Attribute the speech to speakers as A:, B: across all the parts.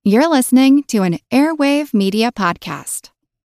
A: You're listening to an Airwave Media Podcast.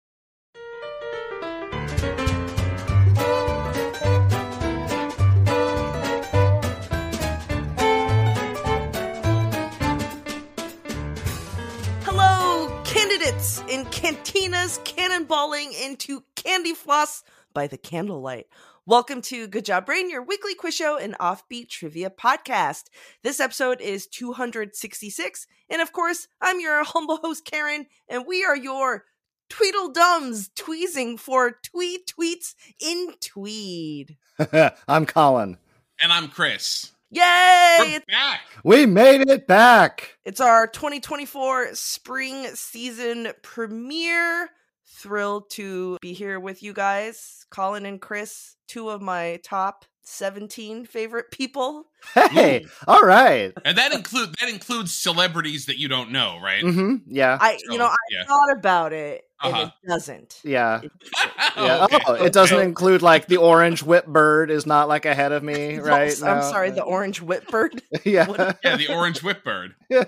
B: Hello, candidates in cantinas cannonballing into candy floss by the candlelight. Welcome to Good Job Brain, your weekly quiz show and offbeat trivia podcast. This episode is 266, and of course, I'm your humble host, Karen, and we are your Tweedledums tweezing for tweets in Tweed.
C: I'm Colin.
D: And I'm Chris.
B: Yay!
D: We're back.
C: We made it back.
B: It's our 2024 spring season premiere. Thrilled to be here with you guys, Colin and Chris, two of my top 17 favorite people.
C: Hey, all right.
D: And that includes celebrities that you don't know, right?
C: Mm-hmm. Yeah.
B: I
D: yeah.
B: thought about it, and it doesn't.
C: Yeah.
D: Yeah.
C: Okay. Oh, it doesn't include like the orange whipbird is not like ahead of me, right?
B: I'm sorry, the orange whipbird.
C: Yeah.
D: Yeah, the orange whipbird.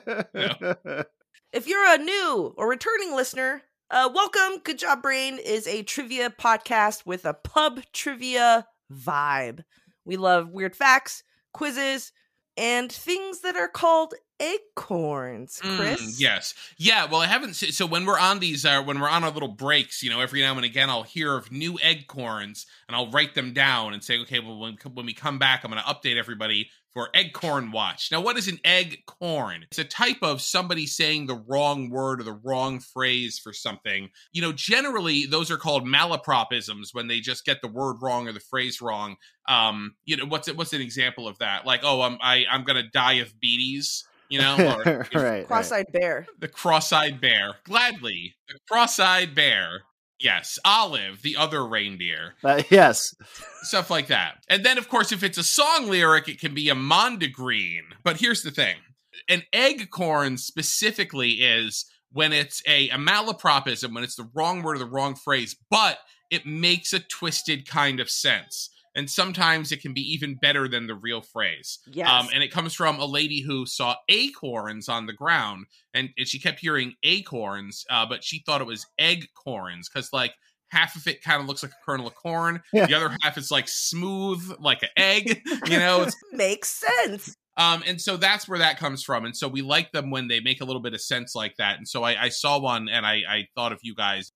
B: If you're a new or returning listener, welcome. Good Job Brain is a trivia podcast with a pub trivia vibe. We love weird facts, quizzes, and things that are called acorns, Chris.
D: Yes. Yeah, well, I haven't so when we're on these when we're on our little breaks, every now and again I'll hear of new eggcorns and I'll write them down and say, okay, well, when we come back, I'm going to update everybody for Eggcorn Watch. Now, what is an eggcorn? It's a type of somebody saying the wrong word or the wrong phrase for something. Generally, those are called malapropisms when they just get the word wrong or the phrase wrong. What's an example of that? Like, I'm going to die of beaties. Or,
C: right.
B: Cross-eyed bear.
D: The cross-eyed bear. Gladly. The cross-eyed bear. Yes. Olive, the other reindeer.
C: Yes.
D: Stuff like that. And then, of course, if it's a song lyric, it can be a mondegreen. But here's the thing. An eggcorn specifically is when it's a malapropism, when it's the wrong word or the wrong phrase, but it makes a twisted kind of sense. And sometimes it can be even better than the real phrase.
B: Yes.
D: And it comes from a lady who saw acorns on the ground, and she kept hearing acorns, but she thought it was eggcorns, because, like, half of it kind of looks like a kernel of corn. Yeah. The other half is, like, smooth, like an egg,
B: Makes sense.
D: And so that's where that comes from. And so we like them when they make a little bit of sense like that. And so I saw one, and I thought of you guys.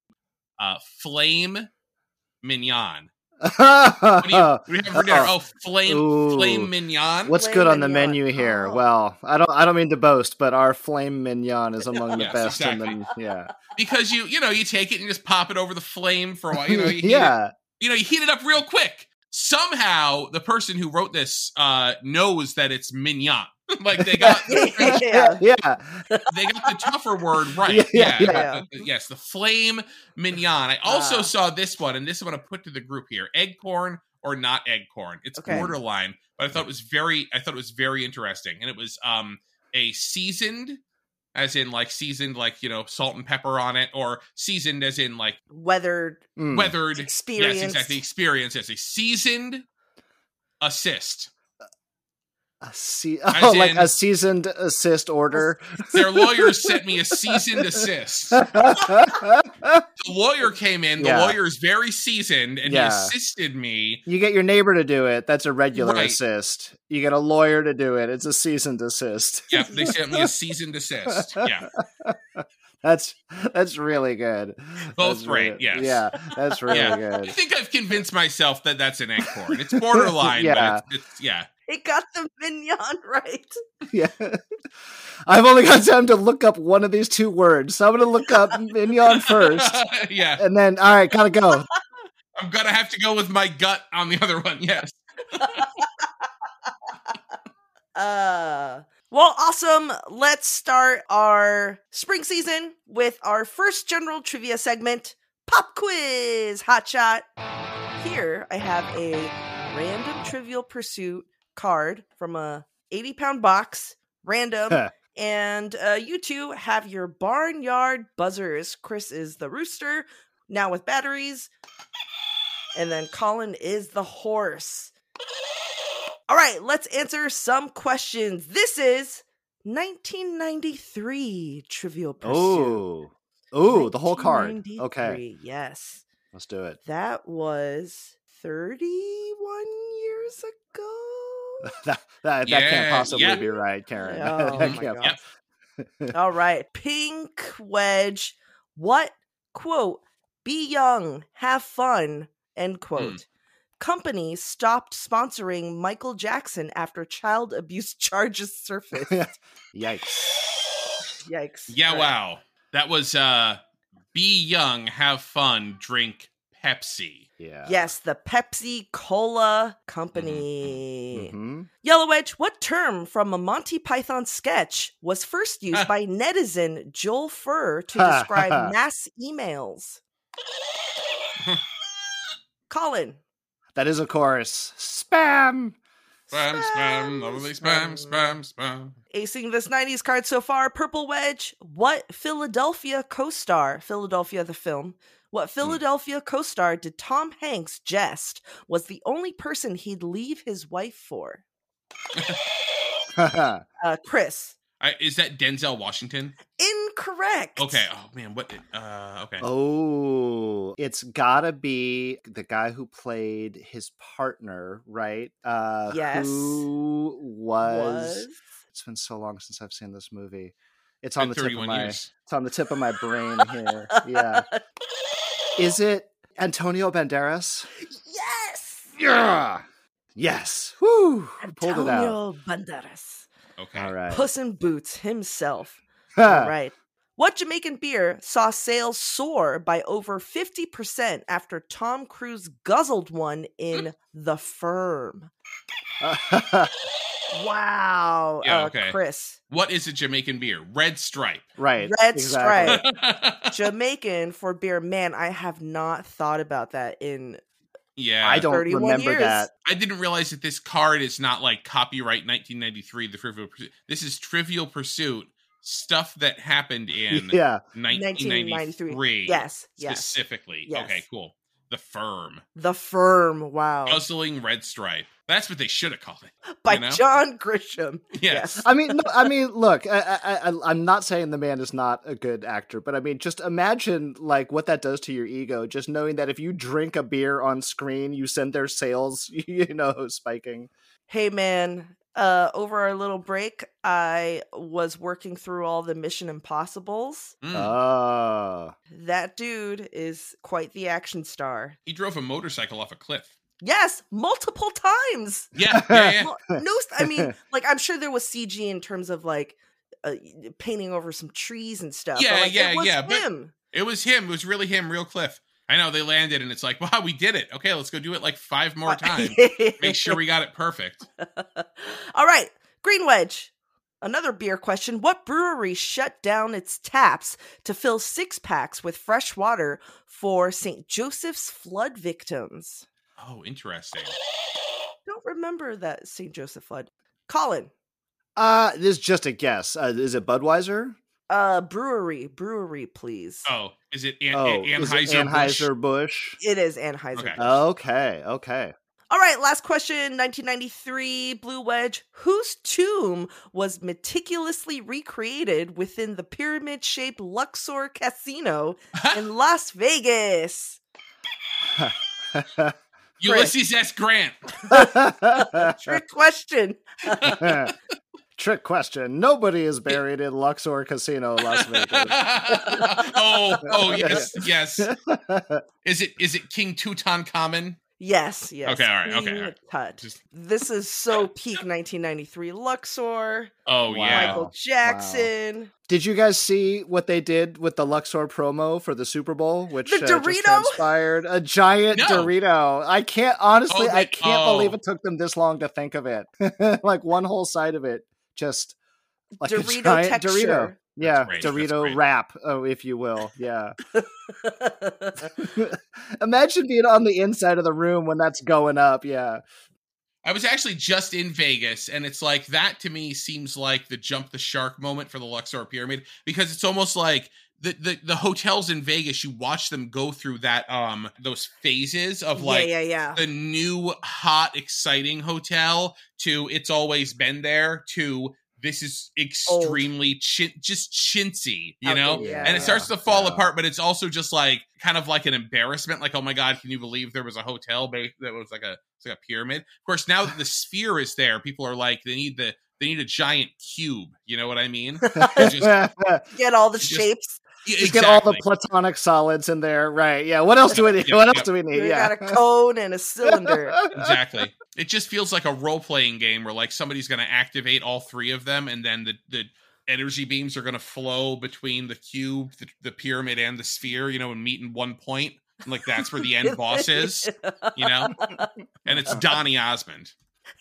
D: Flame mignon. What do you have for dinner? Oh, flame mignon.
C: What's
B: flame
C: good on the
B: mignon.
C: menu here?
B: Oh.
C: Well, I don't mean to boast, but our flame mignon is among the
D: Yes,
C: best.
D: exactly.
C: And then,
D: Because you take it and just pop it over the flame for a while. You heat it up real quick. Somehow the person who wrote this knows that it's mignon. Like they got
C: yeah.
D: they got the tougher word right.
C: Yeah.
D: Yes, the flame mignon. I also saw this one, and this is what I put to the group here: eggcorn or not eggcorn. It's borderline, but I thought it was very interesting, and it was a seasoned, as in like seasoned, like salt and pepper on it, or seasoned as in like
B: weathered,
D: experience. Yes, exactly. Experience as a seasoned assist.
C: A seasoned assist order.
D: Their lawyers sent me a seasoned assist. The lawyer came in. The lawyer is very seasoned, and he assisted me.
C: You get your neighbor to do it. That's a regular assist. You get a lawyer to do it. It's a seasoned assist.
D: Yeah, they sent me a seasoned assist. Yeah.
C: That's really good.
D: Both great, yes.
C: Yeah, that's really good.
D: I think I've convinced myself that that's an eggcorn. It's borderline, but it's
B: It got the mignon right.
C: Yeah. I've only got time to look up one of these two words, so I'm going to look up mignon first.
D: Yeah.
C: And then, all right, gotta go.
D: I'm going to have to go with my gut on the other one, yes.
B: Well, awesome. Let's start our spring season with our first general trivia segment, Pop Quiz Hotshot. Here I have a random Trivial Pursuit card from a 80-pound box, random, and you two have your barnyard buzzers. Chris is the rooster, now with batteries, and then Colin is the horse. All right, let's answer some questions. This is 1993 Trivial Pursuit.
C: Oh, the whole card. Okay,
B: 1993, yes.
C: let's do it.
B: That was 31 years ago.
C: that
D: Yeah,
C: can't possibly
D: yeah.
C: be right, Karen.
B: Oh
C: That
B: my
C: can't
B: God. All right. Pink Wedge. What, quote, be young, have fun, end quote. Company stopped sponsoring Michael Jackson after child abuse charges surfaced.
C: Yikes.
B: Yikes.
D: Yeah,
B: All right.
D: wow. That was be young, have fun, drink Pepsi.
C: Yeah.
B: Yes, the Pepsi Cola Company.
C: Mhm.
B: Yellow Wedge, what term from a Monty Python sketch was first used by netizen Joel Furr to describe mass emails? Colin.
C: That is, of course, spam.
D: Spam, lovely spam, spam.
B: Acing this 90s card so far. Purple Wedge, what Philadelphia co-star, Philadelphia the film, what Philadelphia co-star did Tom Hanks jest was the only person he'd leave his wife for? Chris.
D: Is that Denzel Washington?
B: Incorrect.
D: Okay. Oh man, what? Okay.
C: Oh, it's gotta be the guy who played his partner, right?
B: Yes.
C: Who was? It's been so long since I've seen this movie. It's on the tip of my.
D: years.
C: It's on the tip of my brain here. Yeah. Is it Antonio Banderas?
B: Yes.
C: Yeah. Yes. Woo. Pulled it out.
B: Antonio Banderas.
D: Okay.
C: All right.
B: Puss in Boots himself. All right. What Jamaican beer saw sales soar by over 50% after Tom Cruise guzzled one in The Firm? Wow.
D: Yeah, okay.
B: Chris.
D: What is a Jamaican beer? Red Stripe.
C: Right.
B: Red
C: exactly.
B: Stripe. Jamaican for beer. Man, I have not thought about that in
D: Yeah.
C: I don't
B: 31
C: remember
B: years.
C: that.
D: I didn't realize that this card is not like copyright 1993, the Trivial Pursuit. This is Trivial Pursuit, stuff that happened in
C: Yeah.
D: 1993.
B: Yes.
D: Specifically.
B: Yes.
D: Okay, cool. The Firm.
B: The Firm. Wow.
D: Guzzling Red Stripe. That's what they should have called it.
B: By
D: you know?
B: John Grisham.
D: Yes.
C: I mean, look, I'm not saying the man is not a good actor, but I mean, just imagine like what that does to your ego, just knowing that if you drink a beer on screen, you send their sales, spiking.
B: Hey, man. Over our little break, I was working through all the Mission Impossibles.
C: Oh.
B: That dude is quite the action star.
D: He drove a motorcycle off a cliff.
B: Yes, multiple times.
D: Yeah.
B: No, I mean, like, I'm sure there was CG in terms of like painting over some trees and stuff.
D: Yeah,
B: but, like,
D: yeah,
B: it was
D: yeah, but-
B: him.
D: It was him. It was really him, real cliff. I know, they landed and it's like, wow, we did it. Okay, let's go do it like 5 more times. Make sure we got it perfect.
B: All right, Green Wedge. Another beer question. What brewery shut down its taps to fill 6-packs with fresh water for St. Joseph's flood victims?
D: Oh, interesting.
B: Don't remember that St. Joseph flood. Colin.
C: This is just a guess. Is it Budweiser?
B: Brewery, please.
D: Oh, is it
C: Is it
D: Anheuser-Busch?
C: Anheuser-Busch?
B: It is Anheuser.
D: Okay.
C: Okay.
B: All right, last question. 1993, Blue Wedge. Whose tomb was meticulously recreated within the pyramid-shaped Luxor Casino in Las Vegas?
D: Ulysses S. Grant.
B: Trick question.
C: Trick question. Nobody is buried in Luxor Casino, Las Vegas.
D: oh, yes. Is it King Tutankhamun?
B: Yes.
D: Okay, all right.
B: Tut.
D: Just-
B: This is so peak 1993 Luxor.
D: Oh,
C: Wow.
D: yeah.
B: Michael Jackson.
C: Did you guys see what they did with the Luxor promo for the Super Bowl? Which
B: The
C: just
B: Dorito?
C: transpired a giant
D: No.
C: Dorito. I can't honestly. I can't
D: Oh.
C: believe it took them this long to think of it. Like one whole side of it, just like a
B: Dorito
C: giant
B: texture.
C: Dorito. Yeah,
D: great. That's
C: Dorito
D: great.
C: wrap, if you will. Yeah. Imagine being on the inside of the room when that's going up. Yeah.
D: I was actually just in Vegas, and it's like that to me seems like the jump the shark moment for the Luxor Pyramid, because it's almost like the hotels in Vegas, you watch them go through that those phases of like
B: yeah.
D: the new hot exciting hotel to It's Always Been There to this is extremely just chintzy, you know?
B: Yeah,
D: and it starts to fall apart, but it's also just like kind of like an embarrassment. Like, oh my God, can you believe there was a hotel that was like a pyramid? Of course, now that the sphere is there, people are like, they need a giant cube. You know what I mean?
B: Just get all the shapes.
C: Just get all the platonic solids in there, right? Yeah. What else do we need? What else do we need?
B: We got a cone and a cylinder.
D: Exactly. It just feels like a role-playing game where like somebody's going to activate all three of them, and then the energy beams are going to flow between the cube, the pyramid, and the sphere, you know, and meet in one point. And like that's where the end boss is, you know. And it's Donny Osmond.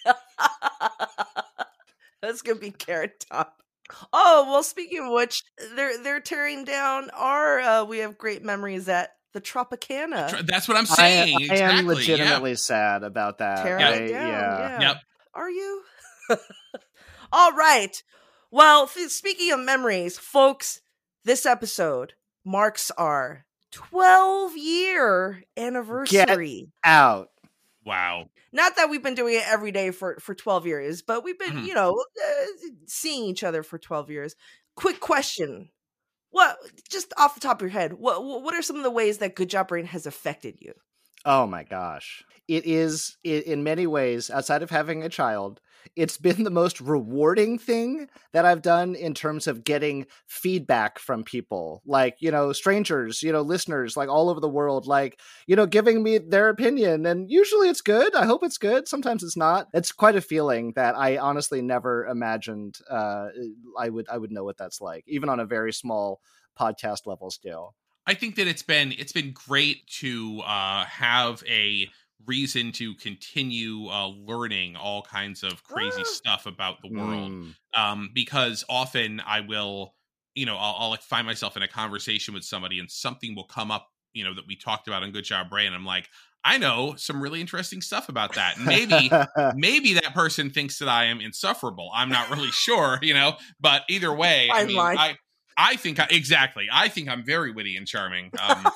B: That's gonna be Carrot Top. Oh, well, speaking of which, they're tearing down our we have great memories at the Tropicana.
D: That's what I'm saying.
C: I am legitimately sad about that.
B: Tearing it down, yeah.
D: Yep.
B: Are you? All right. Well, speaking of memories, folks, this episode marks our 12-year anniversary.
C: Get out.
D: Wow.
B: Not that we've been doing it every day for 12 years, but we've been, seeing each other for 12 years. Quick question. What, just off the top of your head, what are some of the ways that Good Job Brain has affected you?
C: Oh my gosh. It is, in many ways, outside of having a child, it's been the most rewarding thing that I've done in terms of getting feedback from people, like, strangers, listeners, like all over the world, like, giving me their opinion. And usually it's good. I hope it's good. Sometimes it's not. It's quite a feeling that I honestly never imagined I would know what that's like, even on a very small podcast level scale.
D: I think that it's been great to have a reason to continue learning all kinds of crazy stuff about the world. Because often I will, I'll like find myself in a conversation with somebody and something will come up, that we talked about on Good Job Brain. I'm like, I know some really interesting stuff about that. Maybe that person thinks that I am insufferable. I'm not really sure, but either way, I think I'm very witty and charming.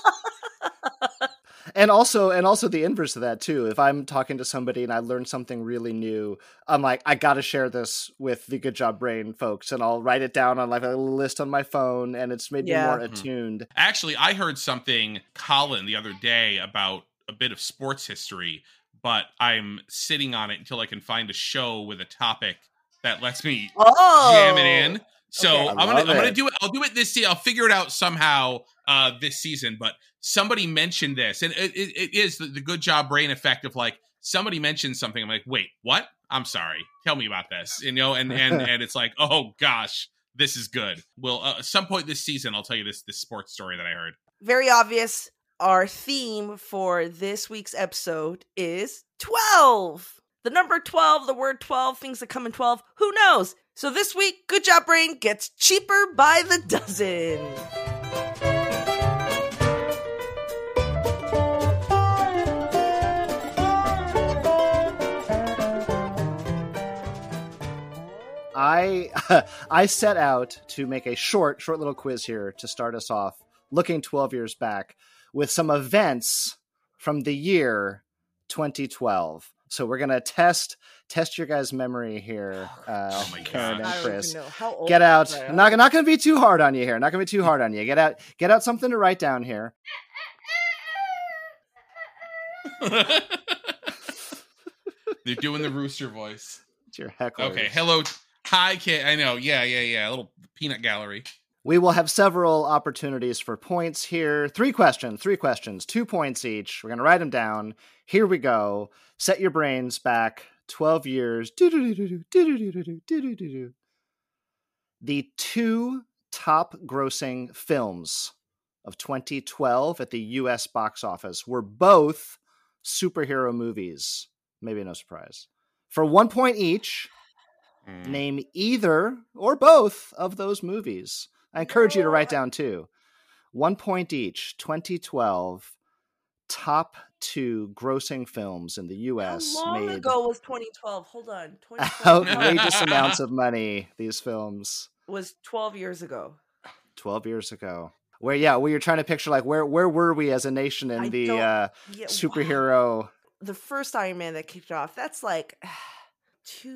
C: And also the inverse of that too. If I'm talking to somebody and I learn something really new, I'm like, I got to share this with the Good Job Brain folks, and I'll write it down on like a little list on my phone, and it's made me more attuned.
D: Actually, I heard something, Colin, the other day about a bit of sports history, but I'm sitting on it until I can find a show with a topic that lets me jam it in. So okay. I'm gonna do it. I'll do it this season. I'll figure it out somehow this season. But somebody mentioned this, and it is the Good Job Brain effect of like somebody mentioned something. I'm like, wait, what? I'm sorry. Tell me about this. And it's like, oh gosh, this is good. Well, at some point this season, I'll tell you this sports story that I heard.
B: Very obvious. Our theme for this week's episode is 12. The number 12, the word 12, things that come in 12. Who knows? So this week, Good Job Brain gets cheaper by the dozen.
C: I set out to make a short little quiz here to start us off, looking 12 years back with some events from the year 2012. So we're gonna test your guys' memory here, Karen and Chris. Get out. I'm not gonna be too hard on you here. Not gonna be too hard on you. Get out something to write down here.
D: They're doing the rooster voice.
C: It's your heckler.
D: Okay. Hello. Hi, kid. I know. Yeah. A little peanut gallery.
C: We will have several opportunities for points here. 3 questions, 2 points each. We're going to write them down. Here we go. Set your brains back 12 years. The 2 top grossing films of 2012 at the US box office were both superhero movies. Maybe no surprise. For 1 point each, name either or both of those movies. I encourage you to write down 2. 1 point each. 2012 top 2 grossing films in the U.S.
B: How long ago was 2012? Hold on.
C: Outrageous amounts of money. These films
B: was 12 years ago.
C: 12 years ago. Where you're trying to picture like where were we as a nation in superhero?
B: The first Iron Man that kicked off. That's like 2000.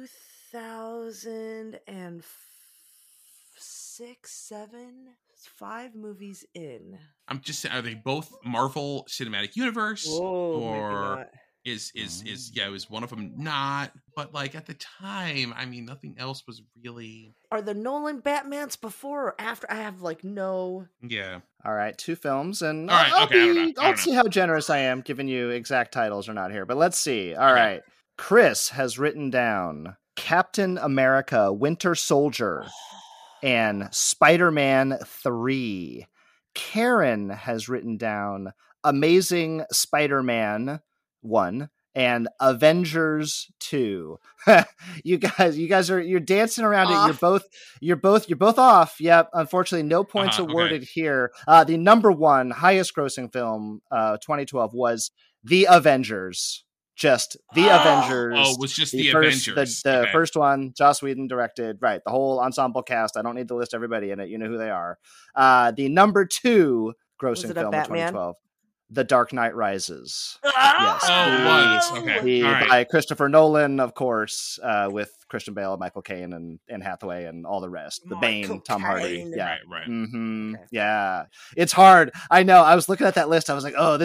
B: 2006, 7, 5 movies in.
D: I'm just saying, are they both Marvel Cinematic Universe?
B: Oh, maybe
D: or
B: not.
D: is was one of them not? But like at the time, I mean, nothing else was really.
B: Are the Nolan Batmans before or after? I have like no.
D: Yeah.
C: All right, 2 films, and
D: All right, okay, I don't know.
C: I'll see how generous I am giving you exact titles or not here. But let's see. All right, Chris has written down Captain America: Winter Soldier and Spider-Man 3. Karen has written down Amazing Spider-Man 1 and Avengers 2. you're dancing around it. You're both off. Yep. Unfortunately, no points awarded here. The number 1 highest grossing film 2012 was The Avengers. Just The Avengers.
D: Oh, it was just the
C: first,
D: Avengers.
C: The first one, Joss Whedon directed. Right. The whole ensemble cast. I don't need to list everybody in it. You know who they are. The number 2 grossing film of 2012. The Dark Knight Rises. Yes.
D: Oh, okay.
C: By Christopher Nolan, of course, with Christian Bale, Michael Caine, and Anne Hathaway, and all the rest. The Bane, Tom Hardy. Yeah.
D: Right.
C: Mm-hmm. Okay. Yeah. It's hard. I know. I was looking at that list. I was like, oh,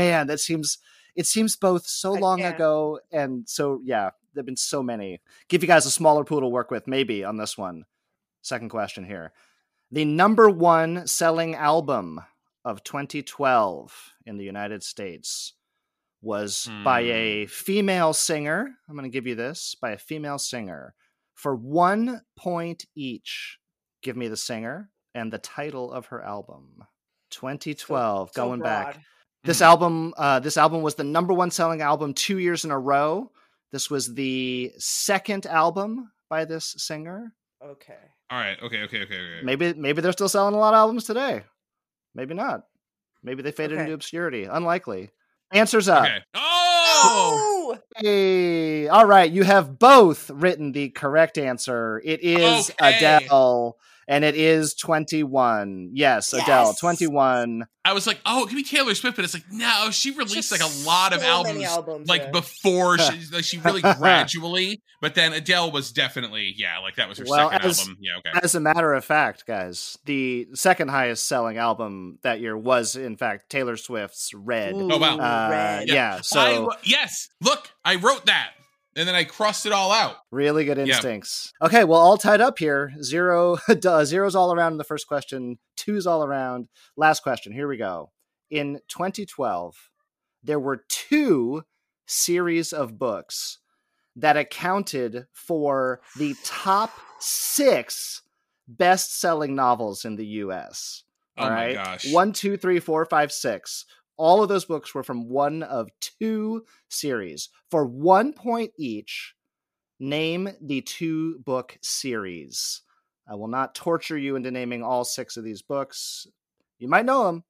C: it seems both so long ago, and so, yeah, there have been so many. Give you guys a smaller pool to work with, maybe, on this one. Second question here. The number 1 selling album of 2012 in the United States was by a female singer. I'm going to give you this. By a female singer. For 1 point each, give me the singer and the title of her album. 2012, so going broad. Back. This album was the number 1 selling album 2 years in a row. This was the second album by this singer.
B: Okay.
D: All right. Okay.
C: Maybe they're still selling a lot of albums today. Maybe not. Maybe they faded into obscurity. Unlikely. Answers up.
D: Okay. Oh!
C: Hey. All right. You have both written the correct answer. It is Adele. And it is 21. Yes, Adele, 21.
D: I was like, oh, it could be Taylor Swift, but it's like, no, she released like a lot of albums like before she really gradually. But then Adele was definitely, like that was her second album. Yeah, okay.
C: As a matter of fact, guys, the second highest selling album that year was, in fact, Taylor Swift's Red.
D: Oh, wow.
B: Red.
C: Yeah, so.
D: Yes, look, I wrote that. And then I crossed it all out.
C: Really good instincts. Yeah. Okay, well, all tied up here. Zeros all around in the first question. 2's all around. Last question. Here we go. In 2012, there were 2 series of books that accounted for the top 6 best-selling novels in the U.S.
D: All right? My gosh.
C: 1, 2, 3, 4, 5, 6. All of those books were from one of 2 series. For 1 point each, name the 2-book series. I will not torture you into naming all 6 of these books. You might know them.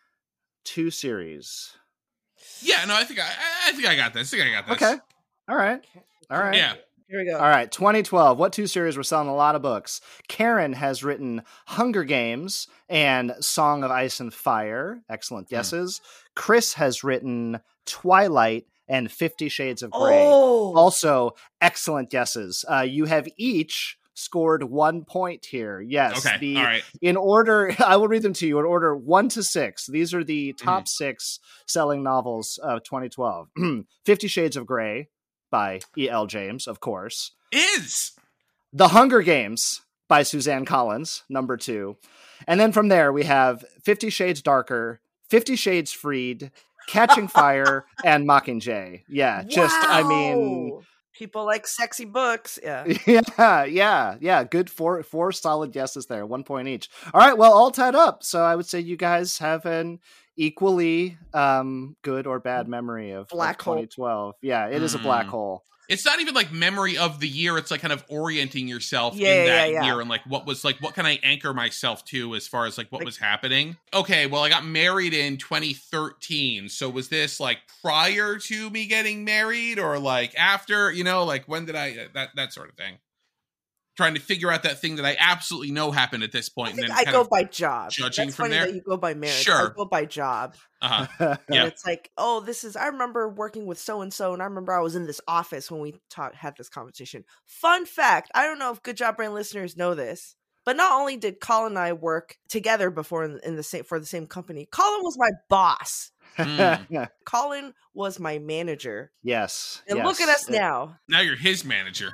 C: 2 series.
D: Yeah, no, I think I got this.
C: Okay. All right.
D: Yeah.
B: Here we go.
C: All right, 2012. What 2 series were selling a lot of books? Karen has written Hunger Games and Song of Ice and Fire. Excellent guesses. Chris has written Twilight and 50 Shades of Grey.
B: Oh.
C: Also, excellent guesses. You have each scored 1 point here. Yes.
D: Okay. All right.
C: In order, I will read them to you in order 1 to 6. These are the top 6 selling novels of 2012. 50 Shades of Grey by E.L. James, of course.
D: Is
C: The Hunger Games by Suzanne Collins, number 2. And then from there, we have 50 Shades Darker, 50 Shades Freed, Catching Fire, and Mockingjay. Yeah, I mean...
B: People like sexy books. Yeah.
C: Yeah. Good 4 solid guesses there. 1 point each. All right. Well, all tied up. So I would say you guys have an equally good or bad memory of 2012. Yeah, it is a black hole.
D: It's not even like memory of the year. It's like kind of orienting yourself in that year and like what can I anchor myself to as far as like what was happening. Okay, well, I got married in 2013. So was this like prior to me getting married or like after, like when did I, that sort of thing? trying to figure out that thing that I absolutely know happened at this point.
B: I think
D: and
B: I
D: then
B: go by job.
D: judging
B: That's
D: from
B: funny
D: there.
B: that you go by marriage.
D: Sure.
B: I go by job.
D: Uh-huh. Yeah.
B: And it's like, oh, I remember working with so-and-so, and I remember I was in this office when we had this conversation. Fun fact, I don't know if Good Job Brain listeners know this, but not only did Colin and I work together before for the same company, Colin was my boss. Colin was my manager.
C: Yes.
B: And look at us now.
D: Now you're his manager.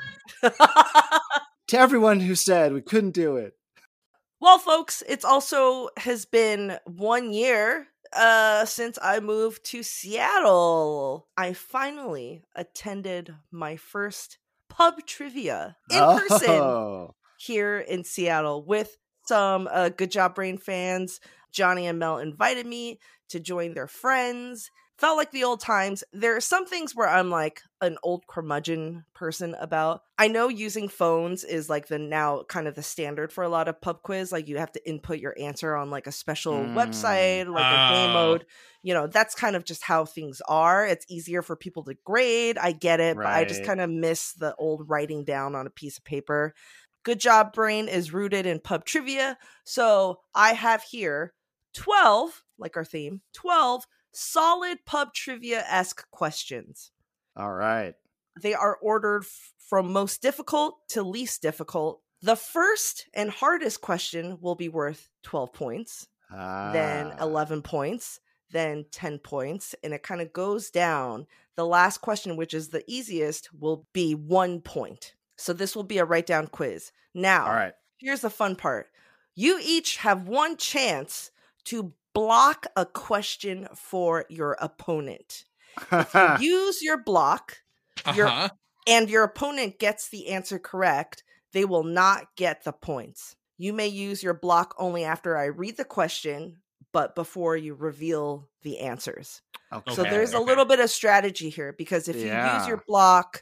C: To everyone who said we couldn't do it.
B: Well, folks, it's also has been 1 year since I moved to Seattle. I finally attended my first pub trivia in person here in Seattle with some Good Job Brain fans. Johnny and Mel invited me to join their friends. Felt like the old times. There are some things where I'm like an old curmudgeon person about. I know using phones is like the now kind of the standard for a lot of pub quiz. Like you have to input your answer on like a special website, like a game mode. You know, that's kind of just how things are. It's easier for people to grade. I get it, but I just kind of miss the old writing down on a piece of paper. Good Job Brain is rooted in pub trivia. So I have here 12, like our theme, 12 solid pub trivia-esque questions.
C: All right.
B: They are ordered from most difficult to least difficult. The first and hardest question will be worth 12 points, then 11 points, then 10 points, and it kind of goes down. The last question, which is the easiest, will be 1 point. So this will be a write-down quiz. Now,
C: all right.
B: Here's the fun part. You each have one chance to block a question for your opponent. If you use your block, and your opponent gets the answer correct, they will not get the points. You may use your block only after I read the question, but before you reveal the answers. Okay. So there's a little bit of strategy here, because if you use your block,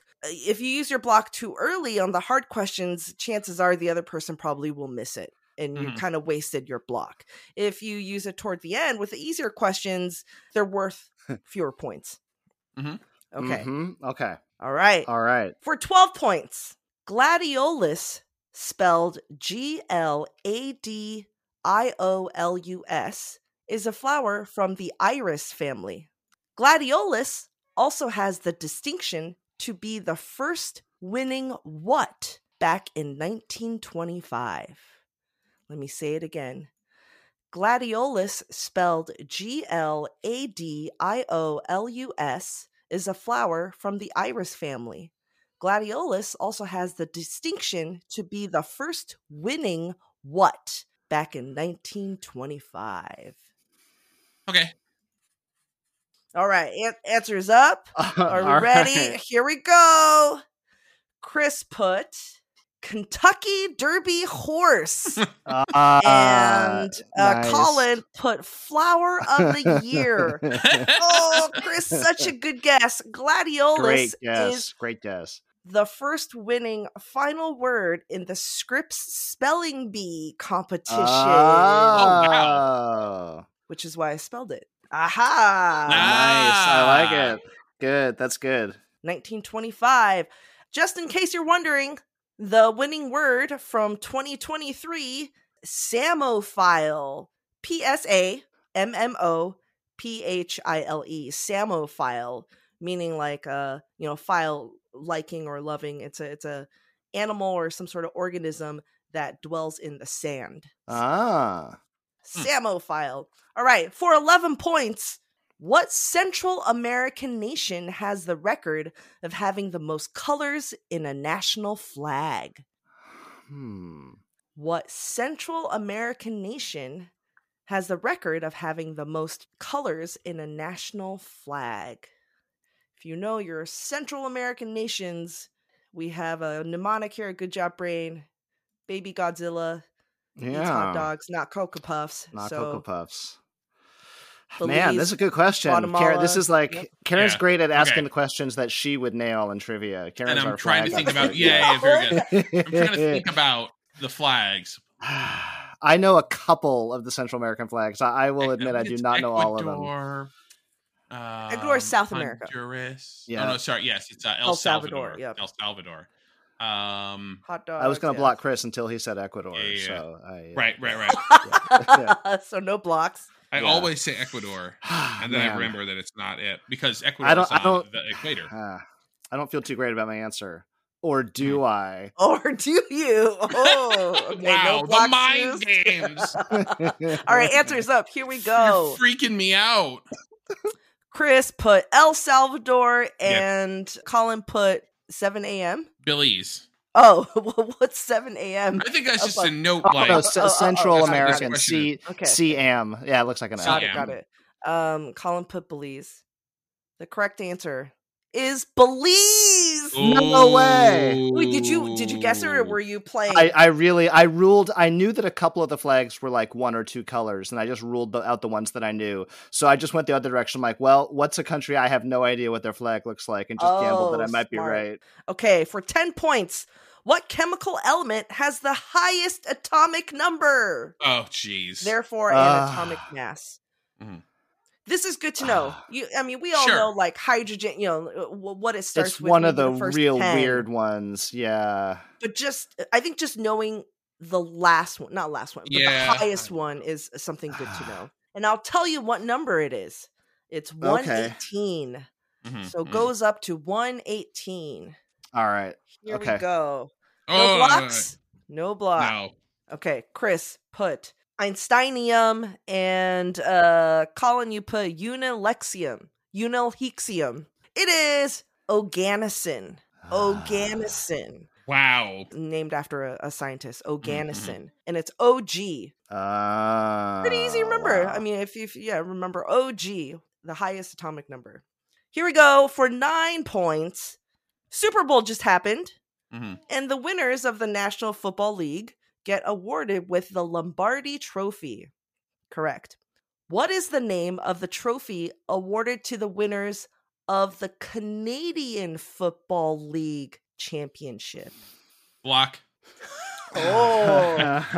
B: too early on the hard questions, chances are the other person probably will miss it. And you kind of wasted your block. If you use it toward the end with the easier questions, they're worth fewer points. Okay.
C: Okay.
B: All right. For 12 points, gladiolus, spelled Gladiolus, is a flower from the iris family. Gladiolus also has the distinction to be the first winning what back in 1925. Let me say it again. Gladiolus, spelled Gladiolus, is a flower from the iris family. Gladiolus also has the distinction to be the first winning what back in 1925.
D: Okay.
B: All right. Answers up. Are we ready? Right. Here we go. Chris put Kentucky Derby horse. And nice. Colin put flower of the year. Oh, Chris, such a good guess. Gladiolus is
C: great guess.
B: The first winning final word in the Scripps Spelling Bee competition.
D: Oh, wow.
B: Which is why I spelled it. Aha!
C: Nice. I like it. Good. That's good.
B: 1925. Just in case you're wondering, the winning word from 2023, Samophile. P-S-A-M-M-O-P-H-I-L-E. Samophile, meaning like file liking or loving. It's a animal or some sort of organism that dwells in the sand. Samophile. All right, for 11 points, what Central American nation has the record of having the most colors in a national flag? What Central American nation has the record of having the most colors in a national flag? If you know your Central American nations, we have a mnemonic here at Good Job Brain. Baby Godzilla eats hot dogs, not Cocoa Puffs.
C: Cocoa Puffs. Man, this is a good question. Karen, this is like Karen's great at asking the questions that she would nail in trivia. Karen's
D: and I'm trying to think about very good. I'm trying to think about the flags.
C: I know a couple of the Central American flags. I will admit I do not know all of them.
B: Ecuador is South America.
D: Honduras. Yeah. Oh no, sorry. Yes, it's El Salvador. Yep. El Salvador.
B: Hot dogs.
C: I was going to
B: yes.
C: block Chris until he said Ecuador.
D: Yeah.
C: So
D: Right.
C: Yeah.
B: So no blocks.
D: I
C: Yeah.
D: always say Ecuador, and then I
C: Man.
D: remember that it's not it because Ecuador is on the equator.
C: I don't feel too great about my answer. Or do I?
B: Or do you? Oh, okay,
D: Wow,
B: no blocks
D: the mind
B: used.
D: games.
B: All right, answers up. Here we go.
D: You're freaking me out.
B: Chris put El Salvador and Colin put 7 a.m.
D: Belize.
B: Oh, well, what's 7 a.m.?
D: I think that's just
B: Oh,
D: a note.
C: Oh,
D: Like,
C: no,
B: oh,
C: Central
B: oh,
C: American.
D: okay.
C: CM. Yeah, it looks like an
B: Got
C: L.
B: it. Colin put Belize. The correct answer is Belize.
C: No way.
B: Wait, did you guess it, or were you playing?
C: I knew that a couple of the flags were like one or two colors, and I just ruled out the ones that I knew. So I just went the other direction. I'm like, well, what's a country I have no idea what their flag looks like, and just gambled that I might
B: smart.
C: be right.
B: Okay, for 10 points, what chemical element has the highest atomic number?
D: Oh, jeez.
B: Therefore, an atomic mass.
D: Mhm.
B: This is good to know. We all
D: Sure.
B: know, like, hydrogen, what it starts
C: It's
B: with.
C: one of the
B: maybe first
C: real
B: 10.
C: weird ones. Yeah.
B: But I think just knowing the last one, not last one, but
D: Yeah.
B: the highest one is something good to know. And I'll tell you what number it is. It's 118.
D: Mhm,
B: So it
D: mhm.
B: goes up to 118.
C: All right.
B: Here
C: Okay.
B: we go. No
D: Oh,
B: blocks? No block.
D: No.
B: Okay, Chris put Einsteinium, and Colin, you put Unilexium. It is Oganesson. Oganesson.
D: Wow.
B: Named after a scientist, Oganesson. And it's OG. Pretty easy to remember.
C: Wow.
B: I mean, if remember OG, the highest atomic number. Here we go for 9 points. Super Bowl just happened,
D: Mhm.
B: and the winners of the National Football League get awarded with the Lombardi Trophy. Correct. What is the name of the trophy awarded to the winners of the Canadian Football League Championship?
D: Block.
B: Oh,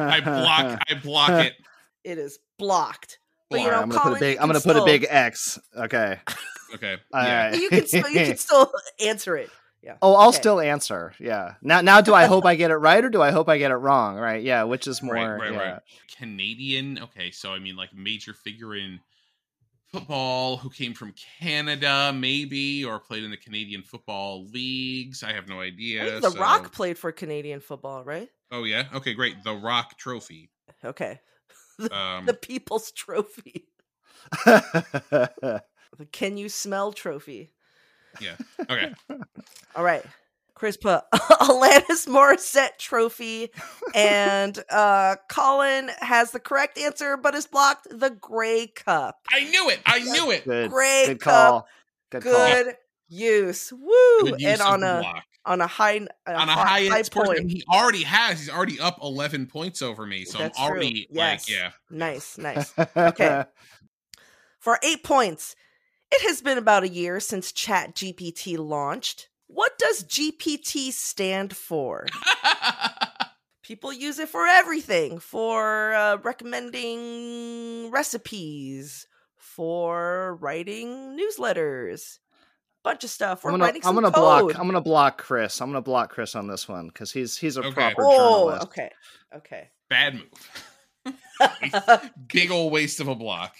D: I block it.
B: it is blocked. But
C: All right, I'm gonna
B: Colin,
C: put a big X. Okay.
D: Okay.
C: All
D: Yeah.
C: right.
B: You can still answer it. Yeah.
C: Oh, I'll
B: Okay.
C: still answer. Yeah. Now, do I hope I get it right or do I hope I get it wrong? Right. Yeah. Which is more.
D: Right. Canadian. Okay, so I mean, like major figure in football who came from Canada, maybe, or played in the Canadian football leagues. I have no
B: I
D: idea.
B: think The
D: so-
B: Rock played for Canadian football, right?
D: Oh yeah. Okay, great. The Rock Trophy.
B: Okay.
D: The
B: People's Trophy. The Can You Smell Trophy.
D: Yeah. Okay.
B: All right. Chris put Alanis Morissette Trophy, and Colin has the correct answer, but is blocked. The Grey Cup.
D: I knew it.
C: Good.
B: Grey
C: Good
B: Cup.
C: call. Good call.
B: Good use. Woo!
D: Good use
B: And
D: of
B: on
D: the
B: a
D: block.
B: on a high
D: High
B: point.
D: and he's already up 11 points over me, so
B: That's
D: I'm
B: true.
D: already
B: Yes.
D: like, yeah.
B: Nice. Okay. For 8 points, it has been about a year since ChatGPT launched. What does GPT stand for? People use it for everything. For recommending recipes, for writing newsletters, bunch of stuff.
C: I'm
B: writing some
C: gonna
B: code.
C: block Chris. I'm gonna block Chris on this one because he's a
D: Okay.
C: proper
B: Oh,
C: journalist.
B: okay.
D: Bad move. Big old waste of a block.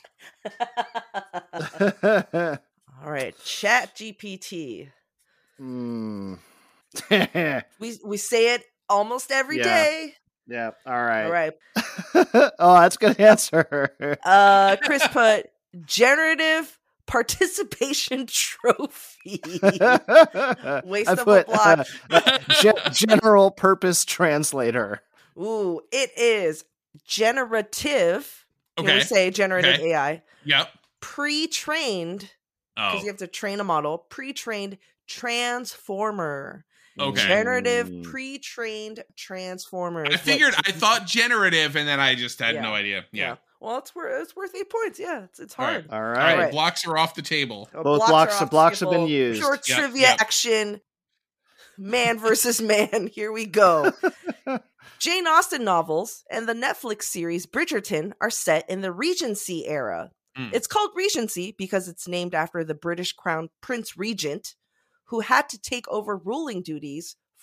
B: All right, ChatGPT.
C: Hmm.
B: We say it almost every day.
C: Yeah. All right.
B: All right.
C: Oh, that's a good answer.
B: Chris put generative participation trophy. Waste of a block.
C: General purpose translator.
B: Ooh, it is generative. Can
D: Okay.
B: we say generative
D: Okay.
B: AI?
D: Yep.
B: Pre-trained, because
D: Oh.
B: you have to train a model. Pre-trained transformer.
D: Okay.
B: Generative pre-trained transformer.
D: I
B: is
D: figured.
B: what
D: I thought generative, and then I just had
B: Yeah.
D: no idea. Yeah.
B: Well, it's worth 8 points. Yeah, it's
D: All right.
B: hard.
C: All
D: All
C: right.
D: right. Blocks are off the table.
C: Both
B: are
C: blocks
B: off
C: have been
B: table.
C: used.
B: Short
D: Yep,
B: trivia
D: yep.
B: action. Man versus man. Here we go. Jane Austen novels and the Netflix series Bridgerton are set in the Regency era.
D: Mm.
B: It's called Regency because it's named after the British Crown Prince Regent, who had to take over ruling duties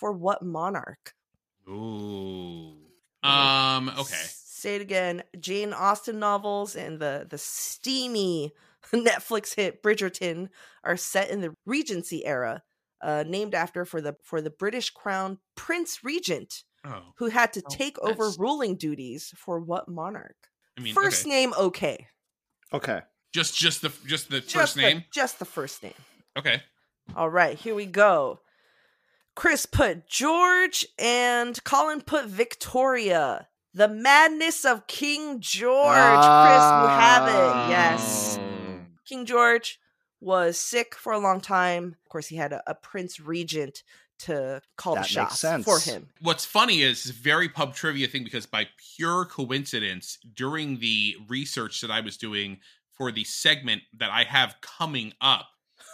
B: for what monarch?
D: Ooh. Okay.
B: Say it again. Jane Austen novels and the steamy Netflix hit Bridgerton are set in the Regency era, named after for the British Crown Prince Regent, who had to take over ruling duties for what monarch?
D: I mean,
B: first name, okay.
C: Okay.
D: Just the first name?
B: Just the first name.
D: Okay.
B: All right, here we go. Chris put George and Colin put Victoria. The Madness of King George. Chris, you have it. Yes. King George was sick for a long time. Of course, he had a Prince Regent to call the shots for him.
D: What's funny is it's a very pub trivia thing, because by pure coincidence, during the research that I was doing for the segment that I have coming up,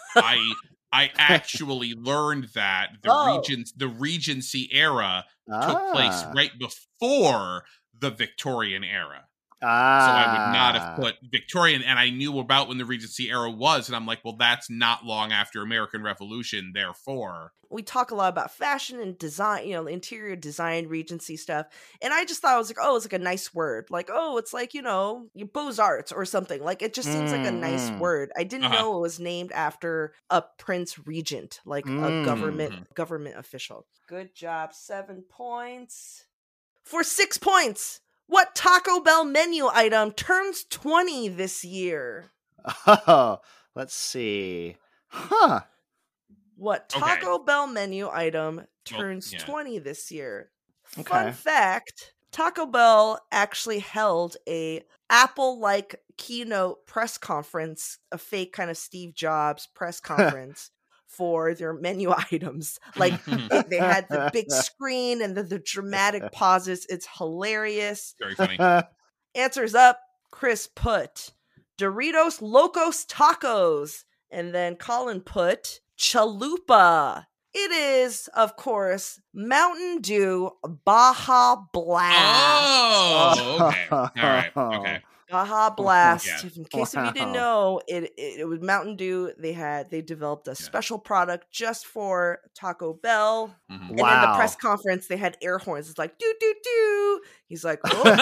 D: I actually learned that the Regency era took place right before the Victorian era. So I would not have put Victorian, and I knew about when the Regency era was, and I'm like, well, that's not long after American Revolution, therefore.
B: We talk a lot about fashion and design, interior design, Regency stuff, and I just thought, I was like, oh, it's like a nice word. Like, oh, it's like, Beaux-Arts or something. Like, it just seems like a nice word. I didn't know it was named after a Prince Regent, like a government official. Good job. 7 points. For 6 points, what Taco Bell menu item turns 20 this year?
C: Oh, let's see. Huh.
B: What Taco Bell menu item turns 20 this year? Fun fact, Taco Bell actually held a Apple-like keynote press conference, a fake kind of Steve Jobs press conference for their menu items. Like, they had the big screen and the dramatic pauses. It's hilarious.
D: Very funny.
B: Answers up. Chris put Doritos Locos Tacos. And then Colin put Chalupa. It is, of course, Mountain Dew Baja Blast.
D: Oh, okay. All right. Okay.
B: Baja Blast.
D: Yeah.
B: In case if you didn't know, it was Mountain Dew. They developed a special product just for Taco Bell.
D: Mm-hmm.
B: And in the press conference, they had air horns. It's like, doo doo doo. He's like, oh.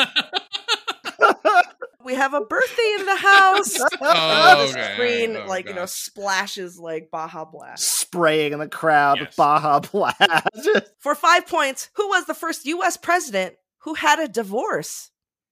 B: We have a birthday in the house. The screen, splashes like Baja Blast.
C: Spraying in the crowd with Baja Blast.
B: For 5 points, who was the first U.S. president who had a divorce?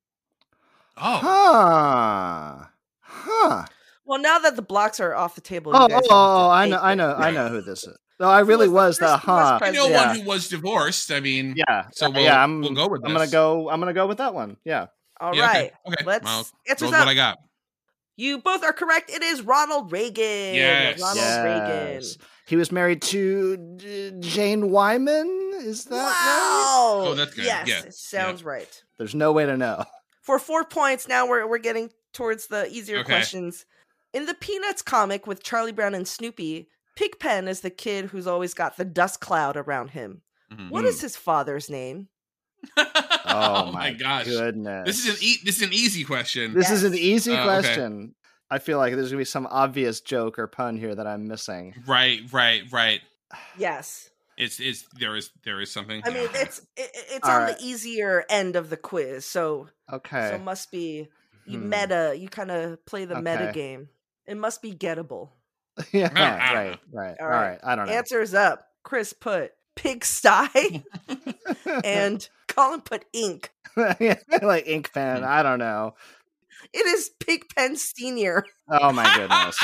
C: Oh. Huh.
B: Well, now that the blocks are off the table,
C: I know who this is. No, I really was the
D: I know one who was divorced. I mean, So we'll go with this.
C: I'm gonna go with that one. Yeah.
B: All right.
D: Okay.
B: Let's answer
D: what I got.
B: You both are correct. It is Ronald Reagan.
D: Yes.
B: Reagan.
C: He was married to Jane Wyman. Is that
B: right?
D: Oh, that's good.
B: Yes,
D: yeah.
B: it sounds right.
C: There's no way to know.
B: For 4 points, now we're getting towards the easier questions. In the Peanuts comic with Charlie Brown and Snoopy, Pigpen is the kid who's always got the dust cloud around him. Mm-hmm. What is his father's name?
C: Oh my gosh! Goodness,
D: this is an easy question.
C: This is an easy question. Okay. I feel like there's gonna be some obvious joke or pun here that I'm missing.
D: Right.
B: Yes.
D: There is something.
B: I mean, it's on the easier end of the quiz, so
C: okay.
B: So must be meta. You kind of play the meta game. It must be gettable.
C: Yeah. Right. All right. I don't know.
B: Answers up. Chris put pigsty, and Colin put ink.
C: Like ink pen. I don't know.
B: It is Pigpen Senior.
C: Oh my goodness.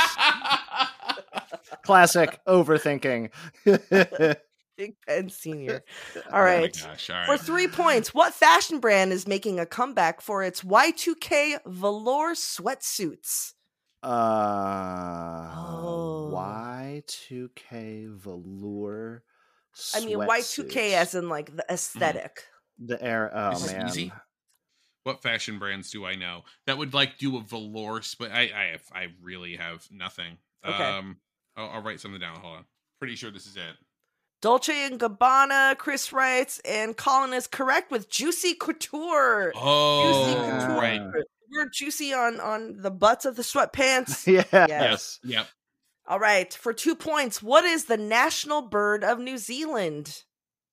C: Classic overthinking.
B: Pigpen Senior. All right.
D: Oh my gosh, all right.
B: For 3 points, what fashion brand is making a comeback for its Y2K velour sweatsuits?
C: Y2K velour sweatsuits.
B: I mean, Y2K as in like the aesthetic.
C: The air. Oh
D: this
C: man.
D: Is easy. What fashion brands do I know that would like do a velour? But I really have nothing.
B: Okay.
D: I'll write something down. Hold on. Pretty sure this is it.
B: Dolce & Gabbana, Chris writes, and Colin is correct with Juicy Couture.
D: Oh,
B: Juicy Couture.
D: Right.
B: We're juicy on the butts of the sweatpants.
C: Yes.
D: Yep.
B: All right. For 2 points, what is the national bird of New Zealand?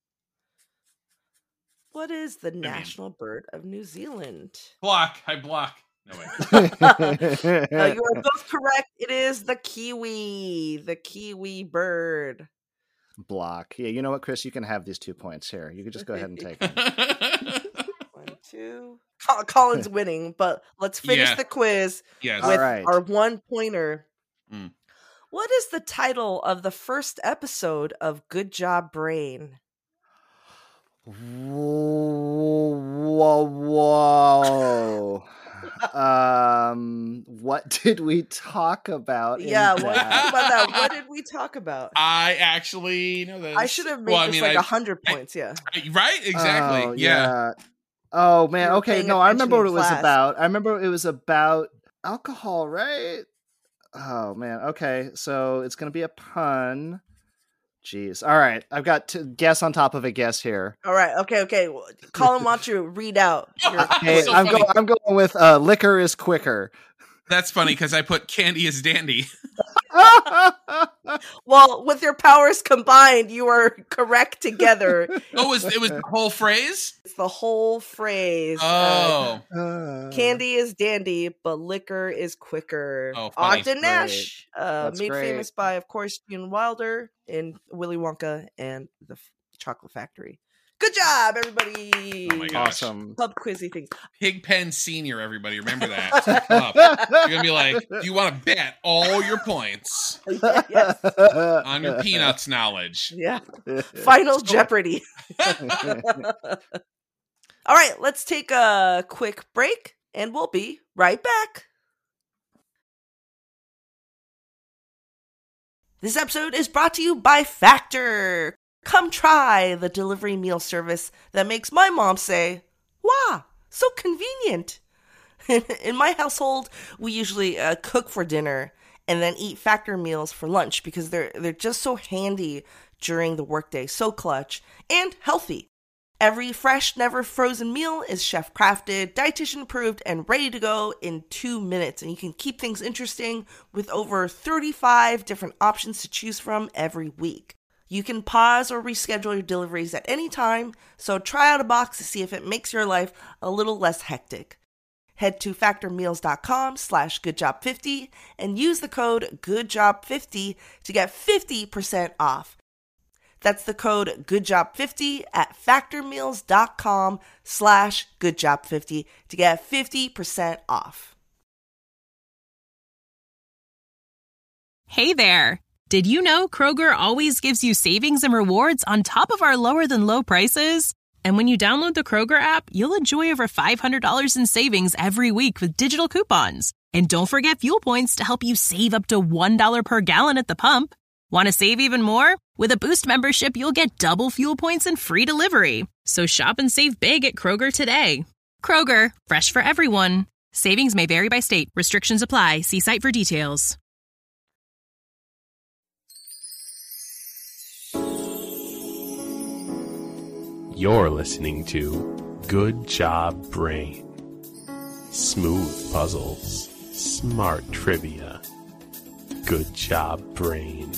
B: What is the national bird of New Zealand?
D: Block. I block. No way.
B: You are both correct. It is the kiwi. The kiwi bird.
C: Block. Yeah, you know what, Chris? You can have these 2 points here. You can just go ahead and take them.
B: 1, 2. Colin's winning, but let's finish the quiz
D: Yes.
B: with
C: All right.
B: our 1-pointer.
D: Mm.
B: What is the title of the first episode of Good Job Brain?
C: Whoa. What did we talk about?
B: Yeah,
C: in
B: what
C: that?
B: about that? What did we talk about?
D: I actually know this.
B: I should have made this 100 points. Yeah.
D: Right? Exactly.
C: Oh,
D: yeah.
C: Oh man.
B: You were
C: Okay.
B: paying
C: No, I remember what it
B: attention in
C: was
B: class.
C: about. I remember it was about alcohol, right? Oh man. Okay. So it's gonna be a pun. Jeez. All right. I've got to guess on top of a guess here.
B: All right. Okay. Well, Colin wants you to read out. Your
C: Okay,
D: So
C: I'm
D: funny.
C: going with liquor is quicker.
D: That's funny because I put candy as dandy.
B: Well, with your powers combined, you are correct together.
D: Oh, it was the whole phrase?
B: It's the whole phrase.
D: Oh.
B: Candy is dandy, but liquor is quicker.
D: Oh, funny.
B: Ogden Nash,
C: That's
B: made
C: great.
B: famous by, of course, Gene Wilder in Willy Wonka and the Chocolate Factory. Good job, everybody!
D: Oh my gosh.
C: Awesome.
B: Pub quizzy things.
D: Pigpen Senior, everybody. Remember that. Come up. You're going to be like, do you want to bet all your points
B: Yes.
D: on your peanuts knowledge?
B: Yeah. Final Jeopardy. All right, let's take a quick break, and we'll be right back. This episode is brought to you by Factor. Come try the delivery meal service that makes my mom say, "Wow, so convenient." In my household, we usually cook for dinner and then eat Factor meals for lunch because they're just so handy during the workday, so clutch and healthy. Every fresh, never frozen meal is chef crafted, dietitian approved, and ready to go in 2 minutes. And you can keep things interesting with over 35 different options to choose from every week. You can pause or reschedule your deliveries at any time, so try out a box to see if it makes your life a little less hectic. Head to factormeals.com/goodjob50 and use the code goodjob50 to get 50% off. That's the code goodjob50 at factormeals.com/goodjob50 to get 50% off.
E: Hey there! Did you know Kroger always gives you savings and rewards on top of our lower than low prices? And when you download the Kroger app, you'll enjoy over $500 in savings every week with digital coupons. And don't forget fuel points to help you save up to $1 per gallon at the pump. Want to save even more? With a Boost membership, you'll get double fuel points and free delivery. So shop and save big at Kroger today. Kroger, fresh for everyone. Savings may vary by state. Restrictions apply. See site for details.
F: You're listening to Good Job Brain. Smooth puzzles, smart trivia. Good Job Brain.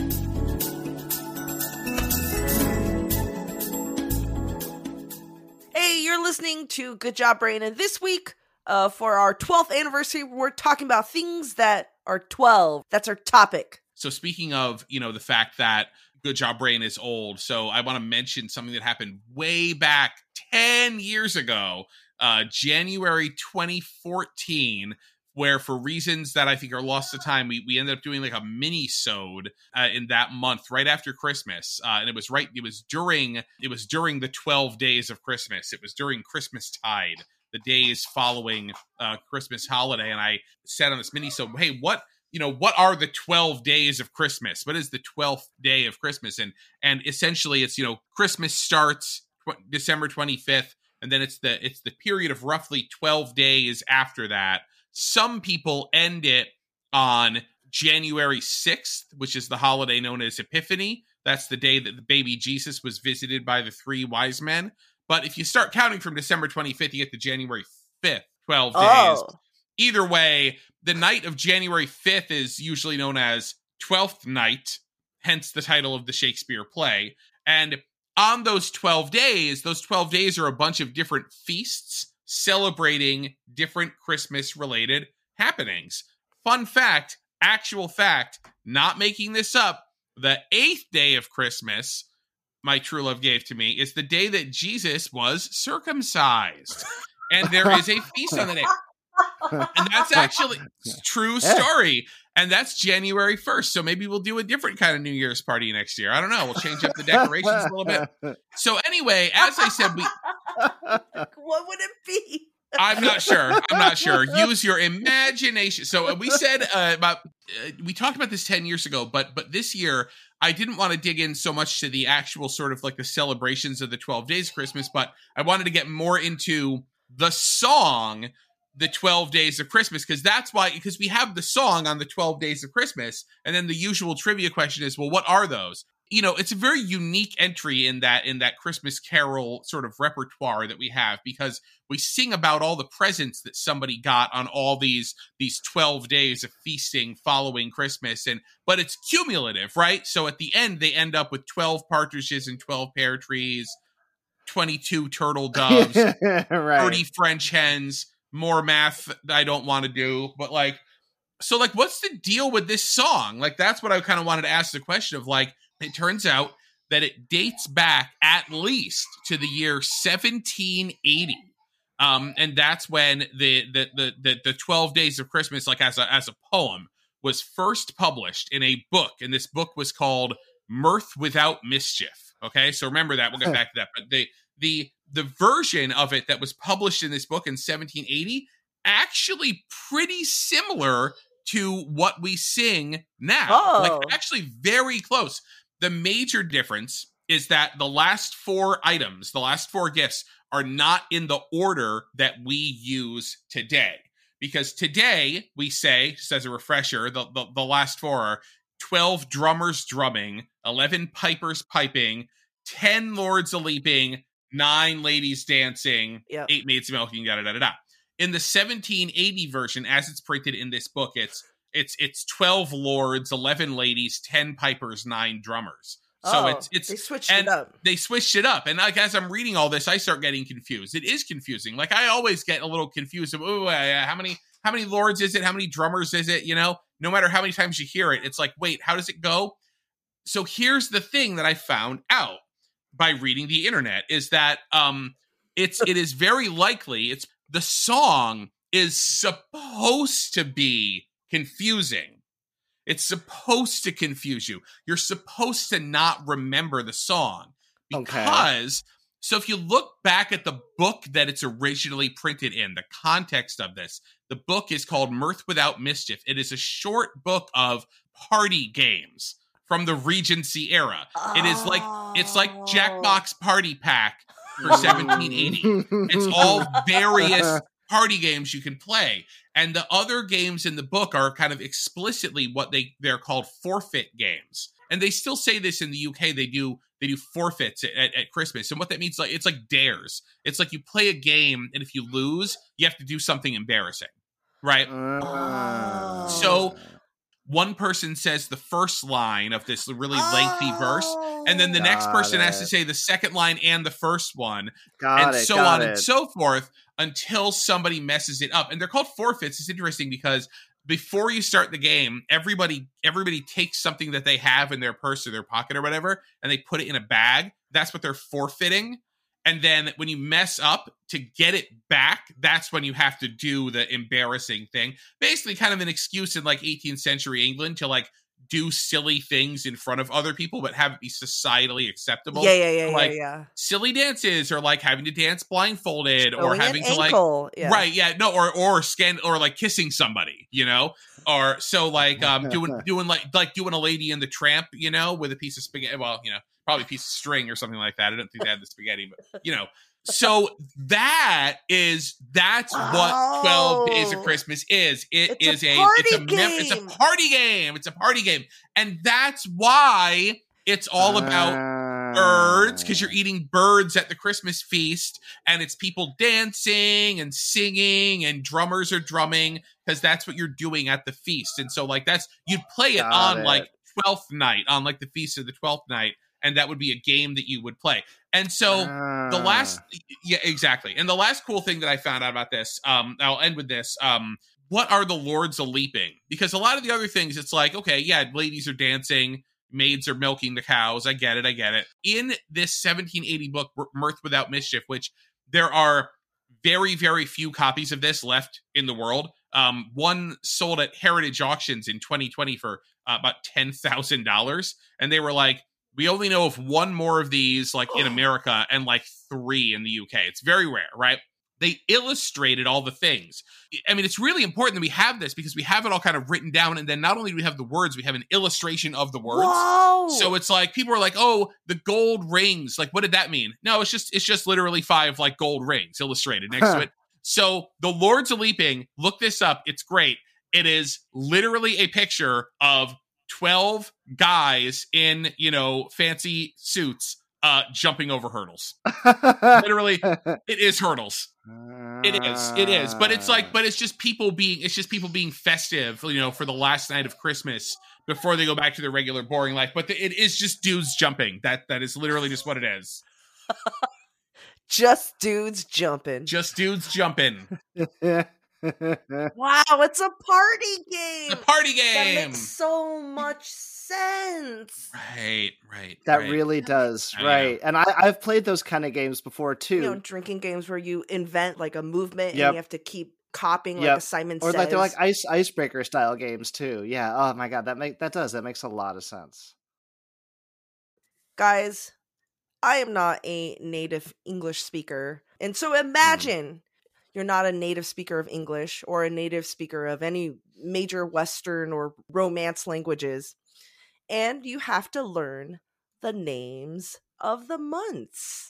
B: Hey, you're listening to Good Job Brain, and this week, for our 12th anniversary, we're talking about things that are 12. That's our topic.
D: So speaking of, the fact that Good Job Brain is old, so I want to mention something that happened way back 10 years ago, January 2014, where for reasons that I think are lost to time, we ended up doing like a mini-sode in that month right after Christmas. And it was during the 12 days of Christmas. It was during Christmas tide, the days following Christmas holiday. And I said on this mini-sode, hey, what are the 12 days of Christmas? What is the 12th day of Christmas? And essentially it's, Christmas starts December 25th, and then it's the period of roughly 12 days after that. Some people end it on January 6th, which is the holiday known as Epiphany. That's the day that the baby Jesus was visited by the 3 wise men. But if you start counting from December 25th, you get to January 5th, 12 days.
B: Oh.
D: Either way, the night of January 5th is usually known as Twelfth Night, hence the title of the Shakespeare play. And on those 12 days are a bunch of different feasts celebrating different Christmas-related happenings. Fun fact, actual fact, not making this up, the 8th day of Christmas, my true love gave to me, is the day that Jesus was circumcised. And there is a feast on the day. And that's actually true story. And that's January 1st. So maybe we'll do a different kind of New Year's party next year. I don't know. We'll change up the decorations a little bit. So anyway, as I said,
B: what would it be?
D: I'm not sure. Use your imagination. So we said we talked about this 10 years ago, but this year I didn't want to dig in so much to the actual sort of like the celebrations of the 12 days of Christmas, but I wanted to get more into the song, the 12 days of Christmas, because we have the song on the 12 days of Christmas. And then the usual trivia question is, well, what are those? You know, it's a very unique entry in that Christmas Carol sort of repertoire that we have, because we sing about all the presents that somebody got on all these 12 days of feasting following Christmas, but it's cumulative, right? So at the end, they end up with 12 partridges and 12 pear trees, 22 turtle doves,
C: Right.
D: 30 French hens, more math I don't want to do, but like, so like, what's the deal with this song? Like, that's what I kind of wanted to ask the question of, like, it turns out that it dates back at least to the year 1780. And that's when the 12 Days of Christmas, like as a poem, was first published in a book. And this book was called Mirth Without Mischief. Okay, so remember that. We'll get back to that. But the version of it that was published in this book in 1780 actually pretty similar to what we sing now.
B: Oh.
D: Like, actually very close. The major difference is that the last 4 items, the last 4 gifts, are not in the order that we use today. Because today we say, just as a refresher, the last 4 are 12 drummers drumming, 11 pipers piping, 10 lords a-leaping, 9 ladies dancing, 8 maids milking, da-da-da-da-da. In the 1780 version, as it's printed in this book, it's 12 lords, 11 ladies, 10 pipers, 9 drummers. So it's
B: they switched it up.
D: They switched it up. And like, as I'm reading all this, I start getting confused. It is confusing. Like, I always get a little confused of, how many lords is it? How many drummers is it? You know, no matter how many times you hear it, it's like, wait, how does it go? So here's the thing that I found out by reading the internet is that it is very likely the song is supposed to be confusing. It's supposed to confuse you. You're supposed to not remember the song because, so if you look back at the book that it's originally printed in, the context of this, the book is called Mirth Without Mischief. It is a short book of party games from the Regency era. It is it's like Jackbox Party Pack for 1780. It's all various party games you can play. And the other games in the book are kind of explicitly what they're called forfeit games. And they still say this in the UK. They do forfeits at Christmas. And what that means, like, it's like dares. It's like you play a game, and if you lose, you have to do something embarrassing, right? So one person says the first line of this really lengthy verse, and then the next person has to say the second line and the first one, and so on and so forth until somebody messes it up. And they're called forfeits. It's interesting because before you start the game, everybody takes something that they have in their purse or their pocket or whatever, and they put it in a bag. That's what they're forfeiting. And then when you mess up, to get it back, that's when you have to do the embarrassing thing. Basically kind of an excuse in like 18th century England to like do silly things in front of other people, but have it be societally acceptable.
B: Yeah.
D: Silly dances, or like having to dance blindfolded,
B: Showing
D: or having
B: an
D: to
B: ankle.
D: like, right. Yeah. No, or like kissing somebody, you know, or so like, doing a Lady in the Tramp, you know, with a piece of spaghetti. Well, you know, probably a piece of string or something like that. I don't think they had the spaghetti, but you know. So that's what 12 Days of Christmas is. It's a party game. And that's why it's all about birds, because you're eating birds at the Christmas feast, and it's people dancing and singing, and drummers are drumming, because that's what you're doing at the feast. And so like you'd play it on like 12th night, on like the feast of the 12th night. and that would be a game that you would play. And so the last, yeah, exactly. And the last cool thing that I found out about this, I'll end with this. What are the Lords of Leaping? Because a lot of the other things, it's like, okay, yeah, ladies are dancing, maids are milking the cows. I get it. In this 1780 book, Mirth Without Mischief, which there are very, very few copies of this left in the world. One sold at Heritage Auctions in 2020 for about $10,000. And they were like, we only know of one more of these like in America and like 3 in the UK. It's very rare, right? They illustrated all the things. I mean, it's really important that we have this because we have it all kind of written down. And then not only do we have the words, we have an illustration of the words.
B: Whoa!
D: So it's like, people are like, oh, the gold rings. Like, what did that mean? No, it's just literally 5 like gold rings illustrated next to it. So the Lords of Leaping, look this up. It's great. It is literally a picture of 12 guys in, fancy suits jumping over hurdles. Literally, it is hurdles. It is. But it's just people being festive, for the last night of Christmas before they go back to their regular boring life. But it is just dudes jumping. That is literally just what it is.
B: Just dudes jumping.
D: Just dudes jumping.
B: Wow, it's a party game.
D: It's a party game.
B: That makes so much sense.
D: Right.
C: That really does, right. And I've played those kind of games before, too.
B: Drinking games where you invent, like, a movement and
C: Yep.
B: you have to keep copying, like Simon
C: or
B: Says.
C: like they're like icebreaker style games, too. Yeah, oh my god, that makes a lot of sense.
B: Guys, I am not a native English speaker. And so imagine you're not a native speaker of English or a native speaker of any major Western or Romance languages. And you have to learn the names of the months.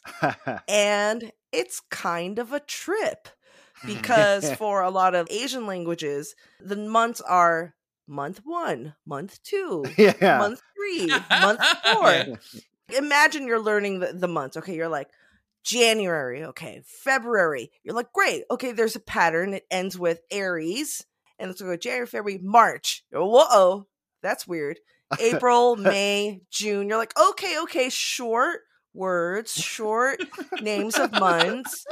B: And it's kind of a trip because for a lot of Asian languages, the months are month 1, month 2, month 3, month 4. Imagine you're learning the months. Okay, you're like, January, okay, February. You're like, great. Okay, there's a pattern. It ends with Aries. And let's go January, February, March. Whoa, that's weird. April, May, June. You're like, okay, short words, short names of months.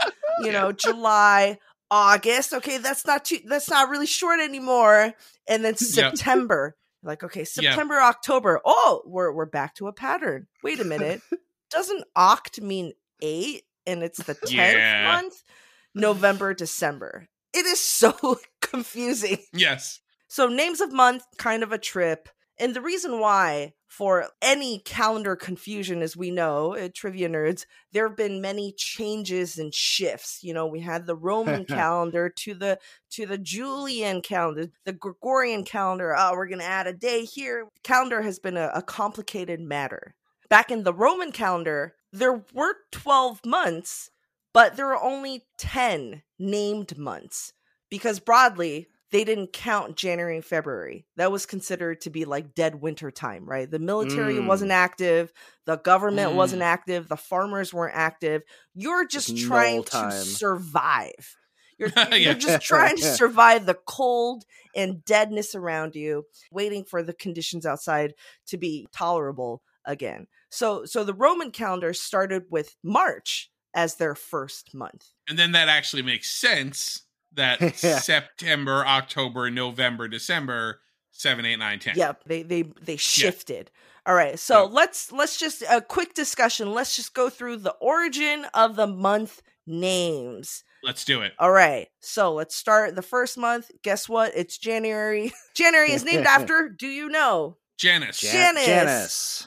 B: July, August. Okay, that's not really short anymore. And then September. You're like, okay, September, October. Oh, we're back to a pattern. Wait a minute. Doesn't oct mean 8 and it's the 10th month? November, December. It is so confusing.
D: Yes.
B: So names of month, kind of a trip. And the reason why for any calendar confusion, as we know, trivia nerds, there have been many changes and shifts. We had the Roman calendar to the Julian calendar, the Gregorian calendar. Oh, we're going to add a day here. Calendar has been a complicated matter. Back in the Roman calendar, there were 12 months, but there are only 10 named months because broadly, they didn't count January and February. That was considered to be like dead winter time, right? The military wasn't active. The government wasn't active. The farmers weren't active. You're just trying to survive. You're just trying to survive the cold and deadness around you, waiting for the conditions outside to be tolerable again. So the Roman calendar started with March as their first month.
D: And then that actually makes sense. That September, October, November, December, 7, 8, 9, 10.
B: Yep, they shifted. Yeah. All right, so let's just a quick discussion. Let's just go through the origin of the month names.
D: Let's do it.
B: All right, so let's start the first month. Guess what? It's January. January is named after. Do you know?
D: Janice.
C: Janice.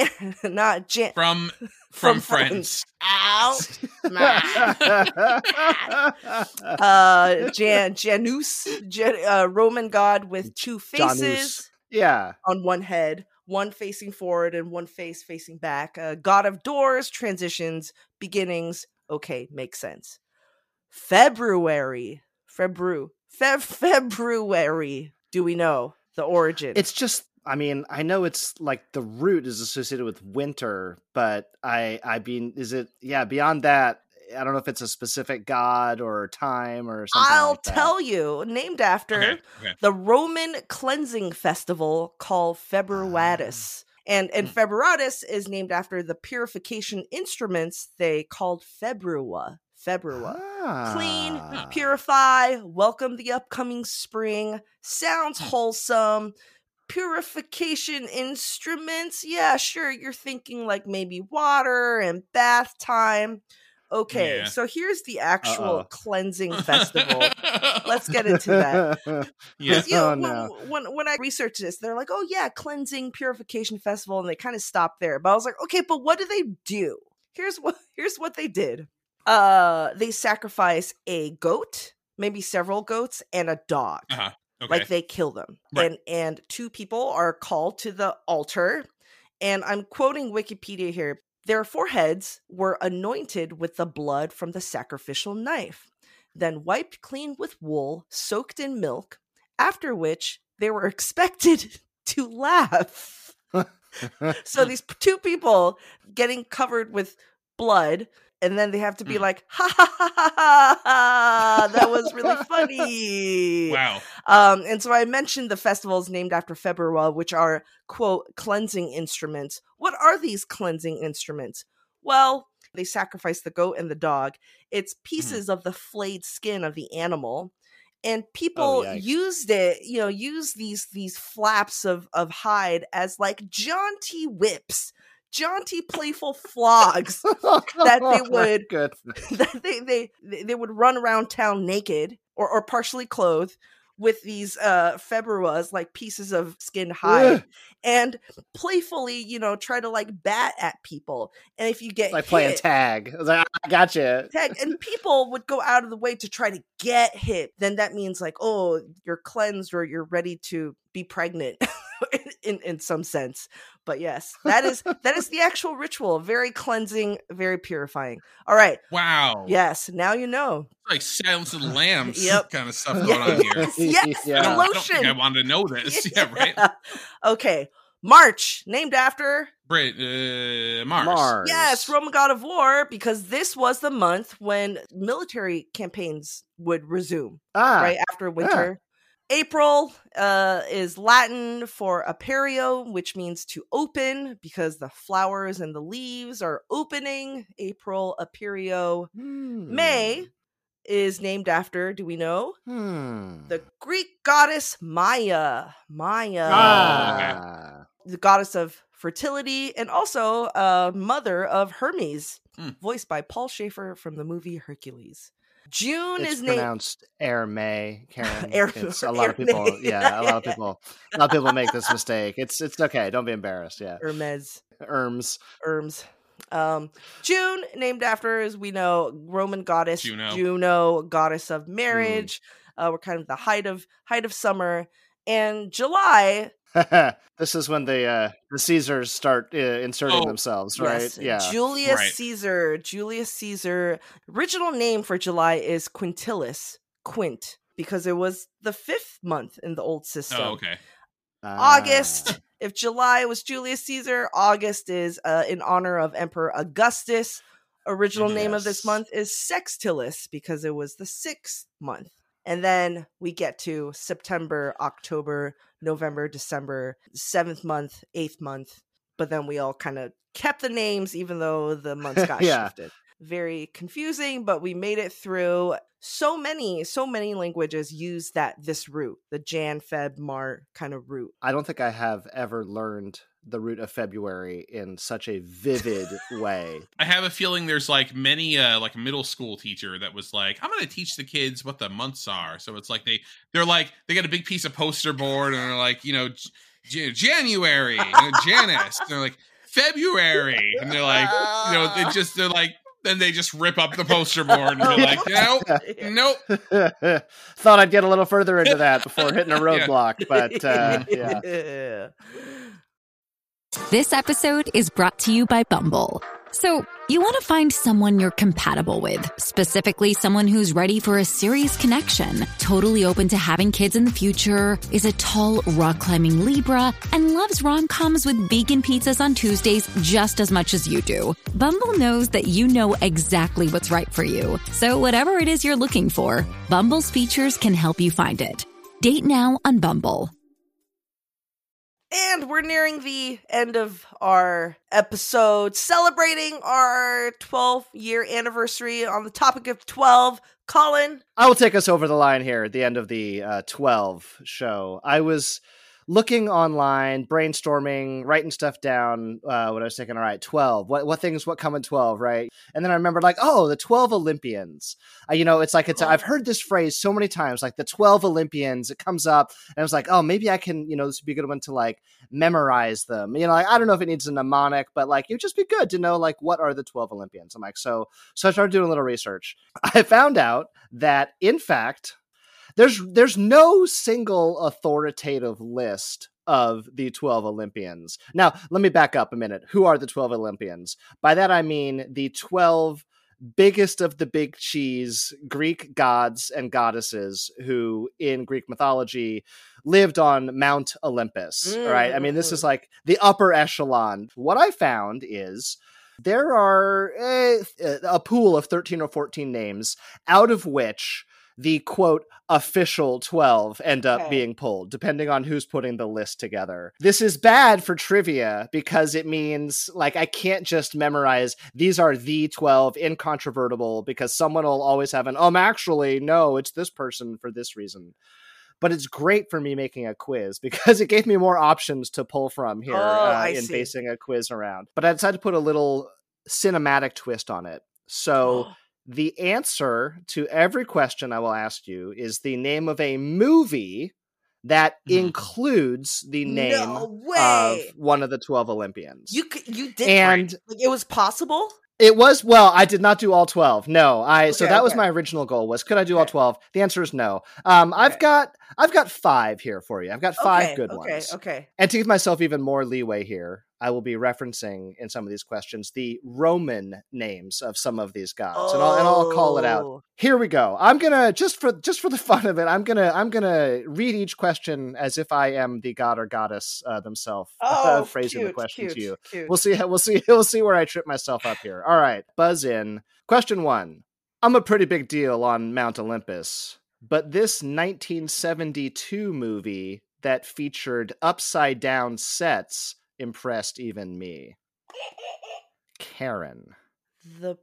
B: Not Jan.
D: From Friends.
B: Ow. Janus, Roman god with 2 faces.
C: Janus. Yeah.
B: On one head, one facing forward and one face facing back. God of doors, transitions, beginnings. Okay, makes sense. February. Do we know the origin?
C: It's just, I know it's like the root is associated with winter, but is it, beyond that, I don't know if it's a specific god or time or something.
B: I'll tell you, named after the Roman cleansing festival called Februatus. And Februaris is named after the purification instruments they called Februa. Clean, purify, welcome the upcoming spring. Sounds wholesome. Purification instruments. Yeah, sure. You're thinking like maybe water and bath time. Okay, so here's the actual cleansing festival. Let's get into that. When I researched this, they're like, oh yeah, cleansing purification festival, and they kind of stopped there. But I was like, okay, but what do they do? Here's what they did. They sacrifice a goat, maybe several goats, and a dog.
D: Okay.
B: Like they kill them.
D: Right.
B: And 2 people are called to the altar. And I'm quoting Wikipedia here. Their foreheads were anointed with the blood from the sacrificial knife, then wiped clean with wool soaked in milk, after which they were expected to laugh. So these 2 people getting covered with blood, and then they have to be like, ha ha ha ha ha, that was really funny.
D: Wow.
B: And so I mentioned the festivals named after Februa, which are, quote, cleansing instruments. What are these cleansing instruments? Well, they sacrifice the goat and the dog. It's pieces of the flayed skin of the animal. And people used it, use these flaps of hide as like jaunty whips. Jaunty, playful flogs that they would run around town naked or partially clothed with these februas, like pieces of skinned hide, and playfully, try to like bat at people. And if you get
C: like playing tag, I was like, I gotcha.
B: Tag, and people would go out of the way to try to get hit. Then that means like, oh, you're cleansed or you're ready to be pregnant. In some sense. But yes, that is the actual ritual. Very cleansing, very purifying. All right.
D: Wow.
B: Yes, now you know.
D: Like Silence of the Lambs kind of stuff going on here.
B: Yes,
C: yeah.
D: I don't think I wanted to know this. Yeah, right?
B: Okay. March, named after
D: Mars.
B: Yes, Roman god of war, because this was the month when military campaigns would resume, right after winter. April is Latin for aperio, which means to open, because the flowers and the leaves are opening. April, aperio. May is named after, do we know? The Greek goddess Maya. The goddess of fertility, and also mother of Hermes, voiced by Paul Schaefer from the movie Hercules. June is
C: pronounced May, Karen. A lot of people make this mistake. It's okay. Don't be embarrassed. Yeah.
B: Hermes.
C: June,
B: named after, as we know, Roman goddess Juno, goddess of marriage. We're kind of the height of summer. And July.
C: This is when the Caesars start inserting themselves, right?
B: Yes. Yeah. Julius Caesar. Original name for July is Quintilis, Quint, because it was the 5th month in the old system.
D: Oh, okay.
B: August. If July was Julius Caesar, August is in honor of Emperor Augustus. Original name of this month is Sextilis, because it was the 6th month. And then we get to September, October, November, December, 7th month, 8th month. But then we all kind of kept the names, even though the months got shifted. Very confusing, but we made it through. So many languages use this root, the Jan, Feb, Mar kind of root.
C: I don't think I have ever learned the root of February in such a vivid way.
D: I have a feeling there's like many like a middle school teacher that was like, I'm going to teach the kids what the months are. So it's like they got a big piece of poster board and they're like, January, Janus. And they're like February, and they're like, they're like. Then they just rip up the poster board and be like, nope.
C: Thought I'd get a little further into that before hitting a roadblock, but yeah.
A: This episode is brought to you by Bumble. So, you want to find someone you're compatible with, specifically someone who's ready for a serious connection, totally open to having kids in the future, is a tall, rock-climbing Libra, and loves rom-coms with vegan pizzas on Tuesdays just as much as you do. Bumble knows that you know exactly what's right for you. So whatever it is you're looking for, Bumble's features can help you find it. Date now on Bumble.
B: And we're nearing the end of our episode, celebrating our 12-year anniversary on the topic of 12. Colin?
C: I will take us over the line here at the end of the 12 show. I was looking online, brainstorming, writing stuff down when I was thinking, all right, 12, what come in 12, right? And then I remembered like, oh, the 12 Olympians. I've heard this phrase so many times, like the 12 Olympians, it comes up and I was like, oh, maybe I can, this would be a good one to like memorize them. I don't know if it needs a mnemonic, but like, it'd just be good to know like, what are the 12 Olympians? I'm like, so I started doing a little research. I found out that in fact, there's no single authoritative list of the 12 Olympians. Now, let me back up a minute. Who are the 12 Olympians? By that, I mean the 12 biggest of the big cheese Greek gods and goddesses who in Greek mythology lived on Mount Olympus, right? I mean, this is like the upper echelon. What I found is there are a pool of 13 or 14 names, out of which the quote official 12 end up being pulled, depending on who's putting the list together. This is bad for trivia because it means like I can't just memorize these are the 12 incontrovertible because someone will always have actually, no, it's this person for this reason. But it's great for me making a quiz because it gave me more options to pull from here basing a quiz around. But I decided to put a little cinematic twist on it. So the answer to every question I will ask you is the name of a movie that includes the name of one of the 12 Olympians.
B: You did, and it was possible.
C: It was, I did not do all 12. No, so that was my original goal was, could I do all 12? The answer is no. I've got 5 here for you. I've got 5 good ones.
B: Okay.
C: And to give myself even more leeway here, I will be referencing in some of these questions the Roman names of some of these gods, and I'll call it out. Here we go. I'm gonna just for the fun of it, I'm gonna read each question as if I am the god or goddess themselves, phrasing the question to you.
B: Cute.
C: We'll see where I trip myself up here. All right, buzz in. Question 1. I'm a pretty big deal on Mount Olympus, but this 1972 movie that featured upside down sets impressed even me. Karen.
B: The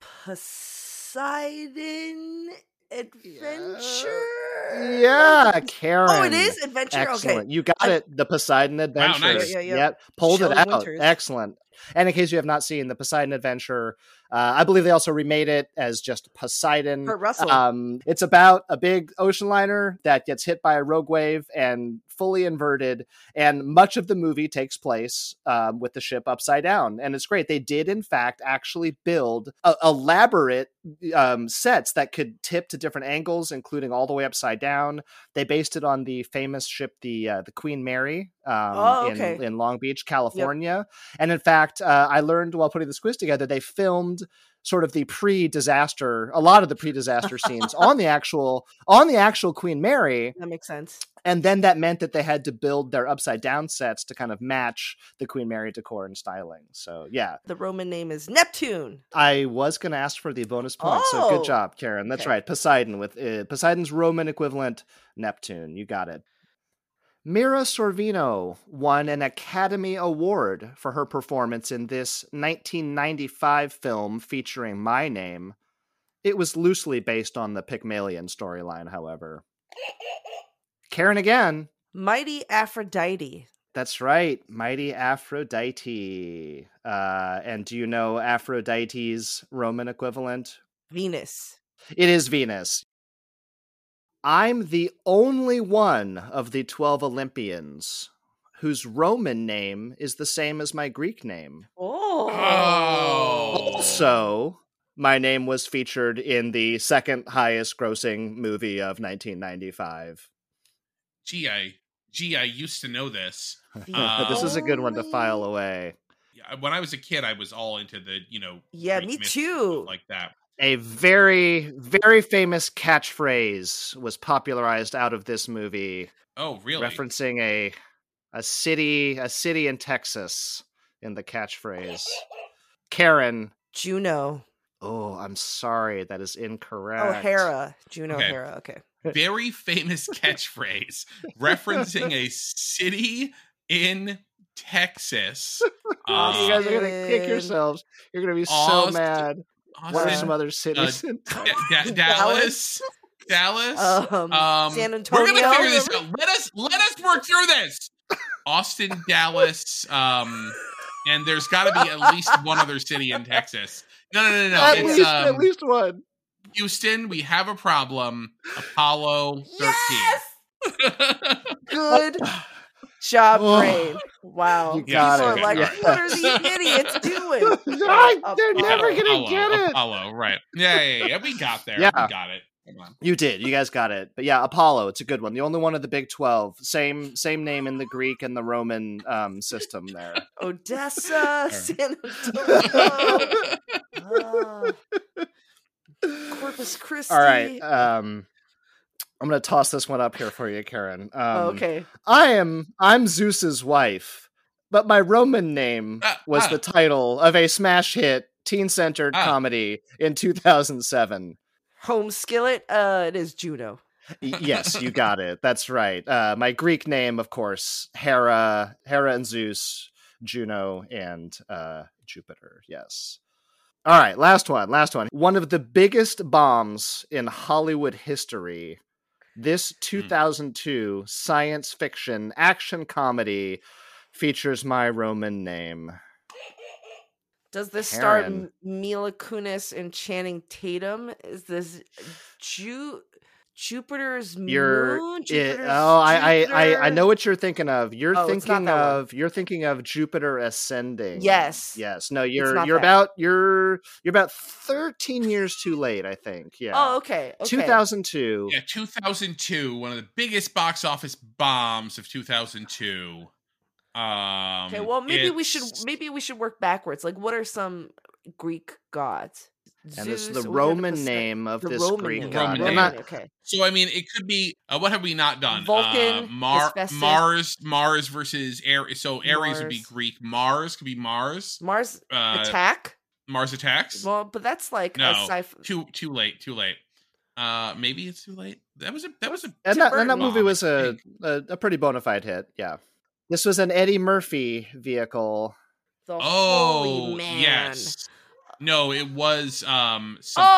B: Poseidon Adventure?
C: Yeah, Karen.
B: Oh, it is Adventure?
C: Excellent.
B: Okay.
C: You got it. The Poseidon Adventure.
D: Wow, nice.
B: Yeah.
C: Yep. Pulled
B: Shelley
C: it out.
B: Winters.
C: Excellent. And in case you have not seen the Poseidon Adventure, I believe they also remade it as just Poseidon.
B: Kurt Russell.
C: It's about a big ocean liner that gets hit by a rogue wave and fully inverted, and much of the movie takes place with the ship upside down, and it's great. They did, in fact, actually build elaborate sets that could tip to different angles, including all the way upside down. They based it on the famous ship, the Queen Mary, in Long Beach, California. Yep. And in fact, I learned while putting this quiz together, they filmed sort of a lot of the pre-disaster scenes on the actual Queen Mary.
B: That makes sense.
C: And then that meant that they had to build their upside down sets to kind of match the Queen Mary decor and styling. So yeah.
B: The Roman name is Neptune.
C: I was going to ask for the bonus point. So good job, Karen. That's right. Poseidon with Poseidon's Roman equivalent, Neptune. You got it. Mira Sorvino won an Academy Award for her performance in this 1995 film featuring my name. It was loosely based on the Pygmalion storyline, however. Karen again.
B: Mighty Aphrodite.
C: That's right, Mighty Aphrodite. And do you know Aphrodite's Roman equivalent?
B: Venus.
C: It is Venus. I'm the only one of the 12 Olympians whose Roman name is the same as my Greek name.
B: Oh.
C: Also, my name was featured in the second highest grossing movie of 1995.
D: Gee, I used to know this.
C: This is a good one to file away.
D: Yeah, when I was a kid, I was all into the,
B: Yeah,
D: Greek
B: me
D: myths
B: too.
D: like that.
C: A very, very famous catchphrase was popularized out of this movie.
D: Oh, really?
C: Referencing a city in Texas in the catchphrase. Karen.
B: Juno.
C: Oh, I'm sorry. That is incorrect.
B: Oh, Hera. Juno,
D: Okay.
B: Hera. Okay.
D: Very famous catchphrase referencing a city in Texas.
C: You guys are gonna kick yourselves. You're gonna be so mad. What are some other cities?
D: Dallas.
B: San Antonio.
D: We're gonna figure this out. Let us work through this. Austin, Dallas, and there's got to be at least one other city in Texas. No.
C: At least one.
D: Houston, we have a problem. Apollo 13.
B: Yes! Good job, Brain. Wow.
C: You got
B: People
C: it.
B: are like, what are these idiots doing?
C: They're never gonna get it.
D: Apollo, right. Yeah. We got there.
C: Yeah.
D: We got it. Come on.
C: You did. You guys got it. But yeah, Apollo, it's a good one. The only one of the Big 12. Same name in the Greek and the Roman system there.
B: Odessa, San Antonio, Corpus Christi.
C: All right. I'm gonna toss this one up here for you, Karen.
B: Okay.
C: I'm Zeus's wife, but my Roman name was the title of a smash hit teen-centered comedy in 2007.
B: Home Skillet. It is Juno.
C: Yes, you got it. That's right. My Greek name, of course, Hera and Zeus, Juno and Jupiter. Yes. All right, last one. One of the biggest bombs in Hollywood history. This 2002 science fiction action comedy features my Roman name.
B: Does this star
C: Karen.
B: Mila Kunis and Channing Tatum? Is this Jupiter's moon?
C: I know what you're thinking of. You're
B: Oh, it's not
C: thinking of Jupiter ascending.
B: Yes.
C: No,
B: It's not
C: you're
B: that.
C: about 13 years too late, I think. Yeah.
B: Oh, okay.
C: 2002.
D: Yeah, 2002, one of the biggest box office bombs of 2002.
B: Okay, well, maybe we should work backwards. Like, what are some Greek gods?
C: And this is
B: Zeus,
C: the
B: we have
C: Roman
B: the
C: name of this
B: Roman
C: Greek
B: name.
C: god.
D: Roman
C: I'm
D: name.
C: not-
B: Okay.
D: So, I mean, it could be, what have we not done?
B: Vulcan, Hephaestus.
D: Mars versus Ares. So Ares would be
B: Mars.
D: Greek. Mars could be Mars.
B: Mars attack?
D: Mars attacks.
B: Well, but that's like
D: No,
B: a sci-fi.
D: too late. Maybe it's too late. That was a
C: And that movie
D: bomb,
C: was
D: I
C: a pretty bona fide hit. Yeah. This was an Eddie Murphy vehicle.
B: The
D: Oh,
B: Holy Man.
D: yes. No, it was something.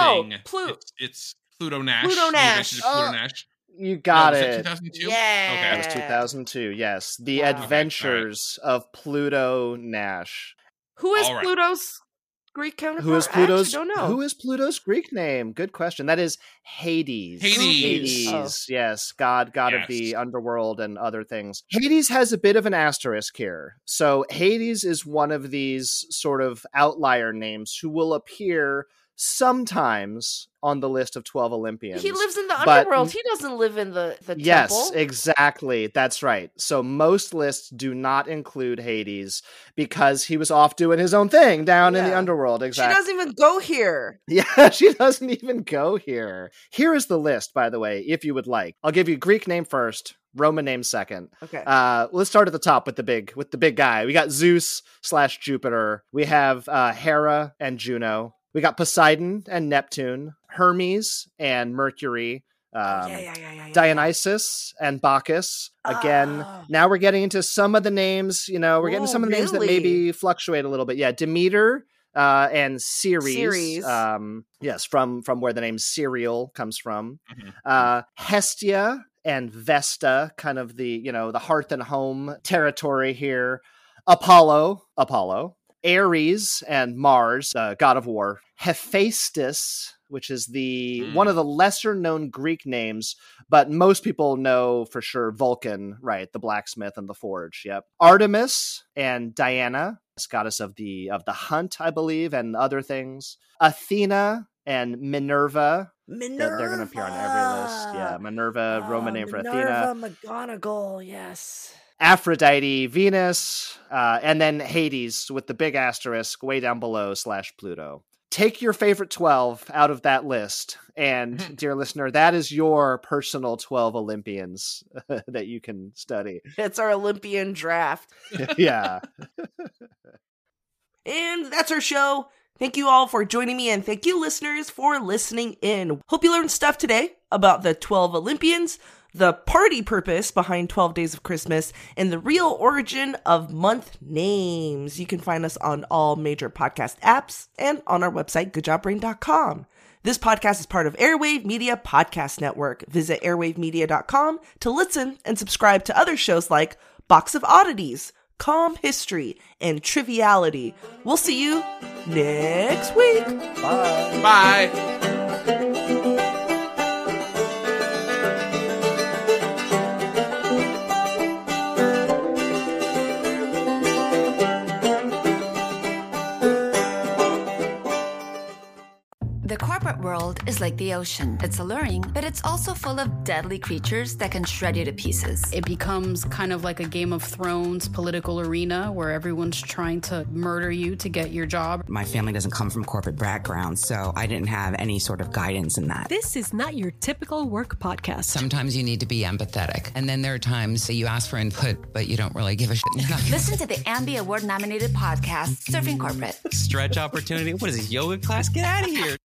D: It's Pluto Nash.
B: Pluto
D: New
B: Nash.
D: Adventures of Pluto Nash.
C: You got
D: was that
C: it.
D: 2002?
B: Yeah.
C: That was 2002. Yes, The
B: Wow.
C: Adventures of Pluto Nash.
B: Who is
D: All right.
B: Pluto's Greek counterpart?
C: Who is
B: I actually
C: Pluto's?
B: don't know.
C: Who is Pluto's Greek name? Good question. That is Hades.
D: Hades.
B: Oh.
C: Yes, god of
D: Yes.
C: the underworld and other things. Hades has a bit of an asterisk here. So Hades is one of these sort of outlier names who will appear sometimes on the list of 12 Olympians.
B: He lives in the
C: But-
B: underworld. He doesn't live in the
C: Yes,
B: temple.
C: exactly. That's right. So most lists do not include Hades because he was off doing his own thing down in the
B: Yeah.
C: underworld.
B: She
C: Exactly.
B: doesn't even go here.
C: Yeah, she doesn't even go here. Here is the list, by the way, if you would like. I'll give you Greek name first, Roman name second.
B: Okay.
C: Let's start at the top with the big guy. We got Zeus / Jupiter. We have Hera and Juno. We got Poseidon and Neptune, Hermes and Mercury,
B: yeah.
C: Dionysus and Bacchus. Again,
B: Oh.
C: now we're getting into some of the names, we're getting
B: Ooh,
C: some of the names that
B: really?
C: maybe fluctuate a little bit. Yeah, Demeter and Ceres.
B: Ceres.
C: Yes, from where the name cereal comes from.
D: Mhm.
C: Hestia and Vesta, kind of the, the hearth and home territory here. Apollo. Ares and Mars, god of war. Hephaestus, which is one of the lesser known Greek names, but most people know for sure Vulcan, right? The blacksmith and the forge. Yep. Artemis and Diana, goddess of the hunt, I believe, and other things. Athena and Minerva.
B: Minerva.
C: They're going to appear on every list. Yeah, Minerva, Roman name for Athena.
B: Minerva McGonagall, yes.
C: Aphrodite, Venus, and then Hades with the big asterisk way down below / Pluto. Take your favorite 12 out of that list. And dear listener, that is your personal 12 Olympians that you can study.
B: It's our Olympian draft.
C: Yeah.
B: And that's our show. Thank you all for joining me, and thank you listeners for listening in. Hope you learned stuff today about the 12 Olympians. the party purpose behind 12 Days of Christmas, and the real origin of month names. You can find us on all major podcast apps and on our website, goodjobbrain.com. This podcast is part of Airwave Media Podcast Network. Visit airwavemedia.com to listen and subscribe to other shows like Box of Oddities, Calm History, and Triviality. We'll see you next week.
C: Bye.
D: Bye.
G: The corporate world is like the ocean. It's alluring, but it's also full of deadly creatures that can shred you to pieces.
H: It becomes kind of like a Game of Thrones political arena where everyone's trying to murder you to get your job.
I: My family doesn't come from corporate background, so I didn't have any sort of guidance in that.
J: This is not your typical work podcast.
I: Sometimes you need to be empathetic, and then there are times that you ask for input, but you don't really give a shit.
G: Listen to the Ambie Award-nominated podcast, Surfing Corporate.
K: Stretch opportunity? What is this, yoga class? Get out of here.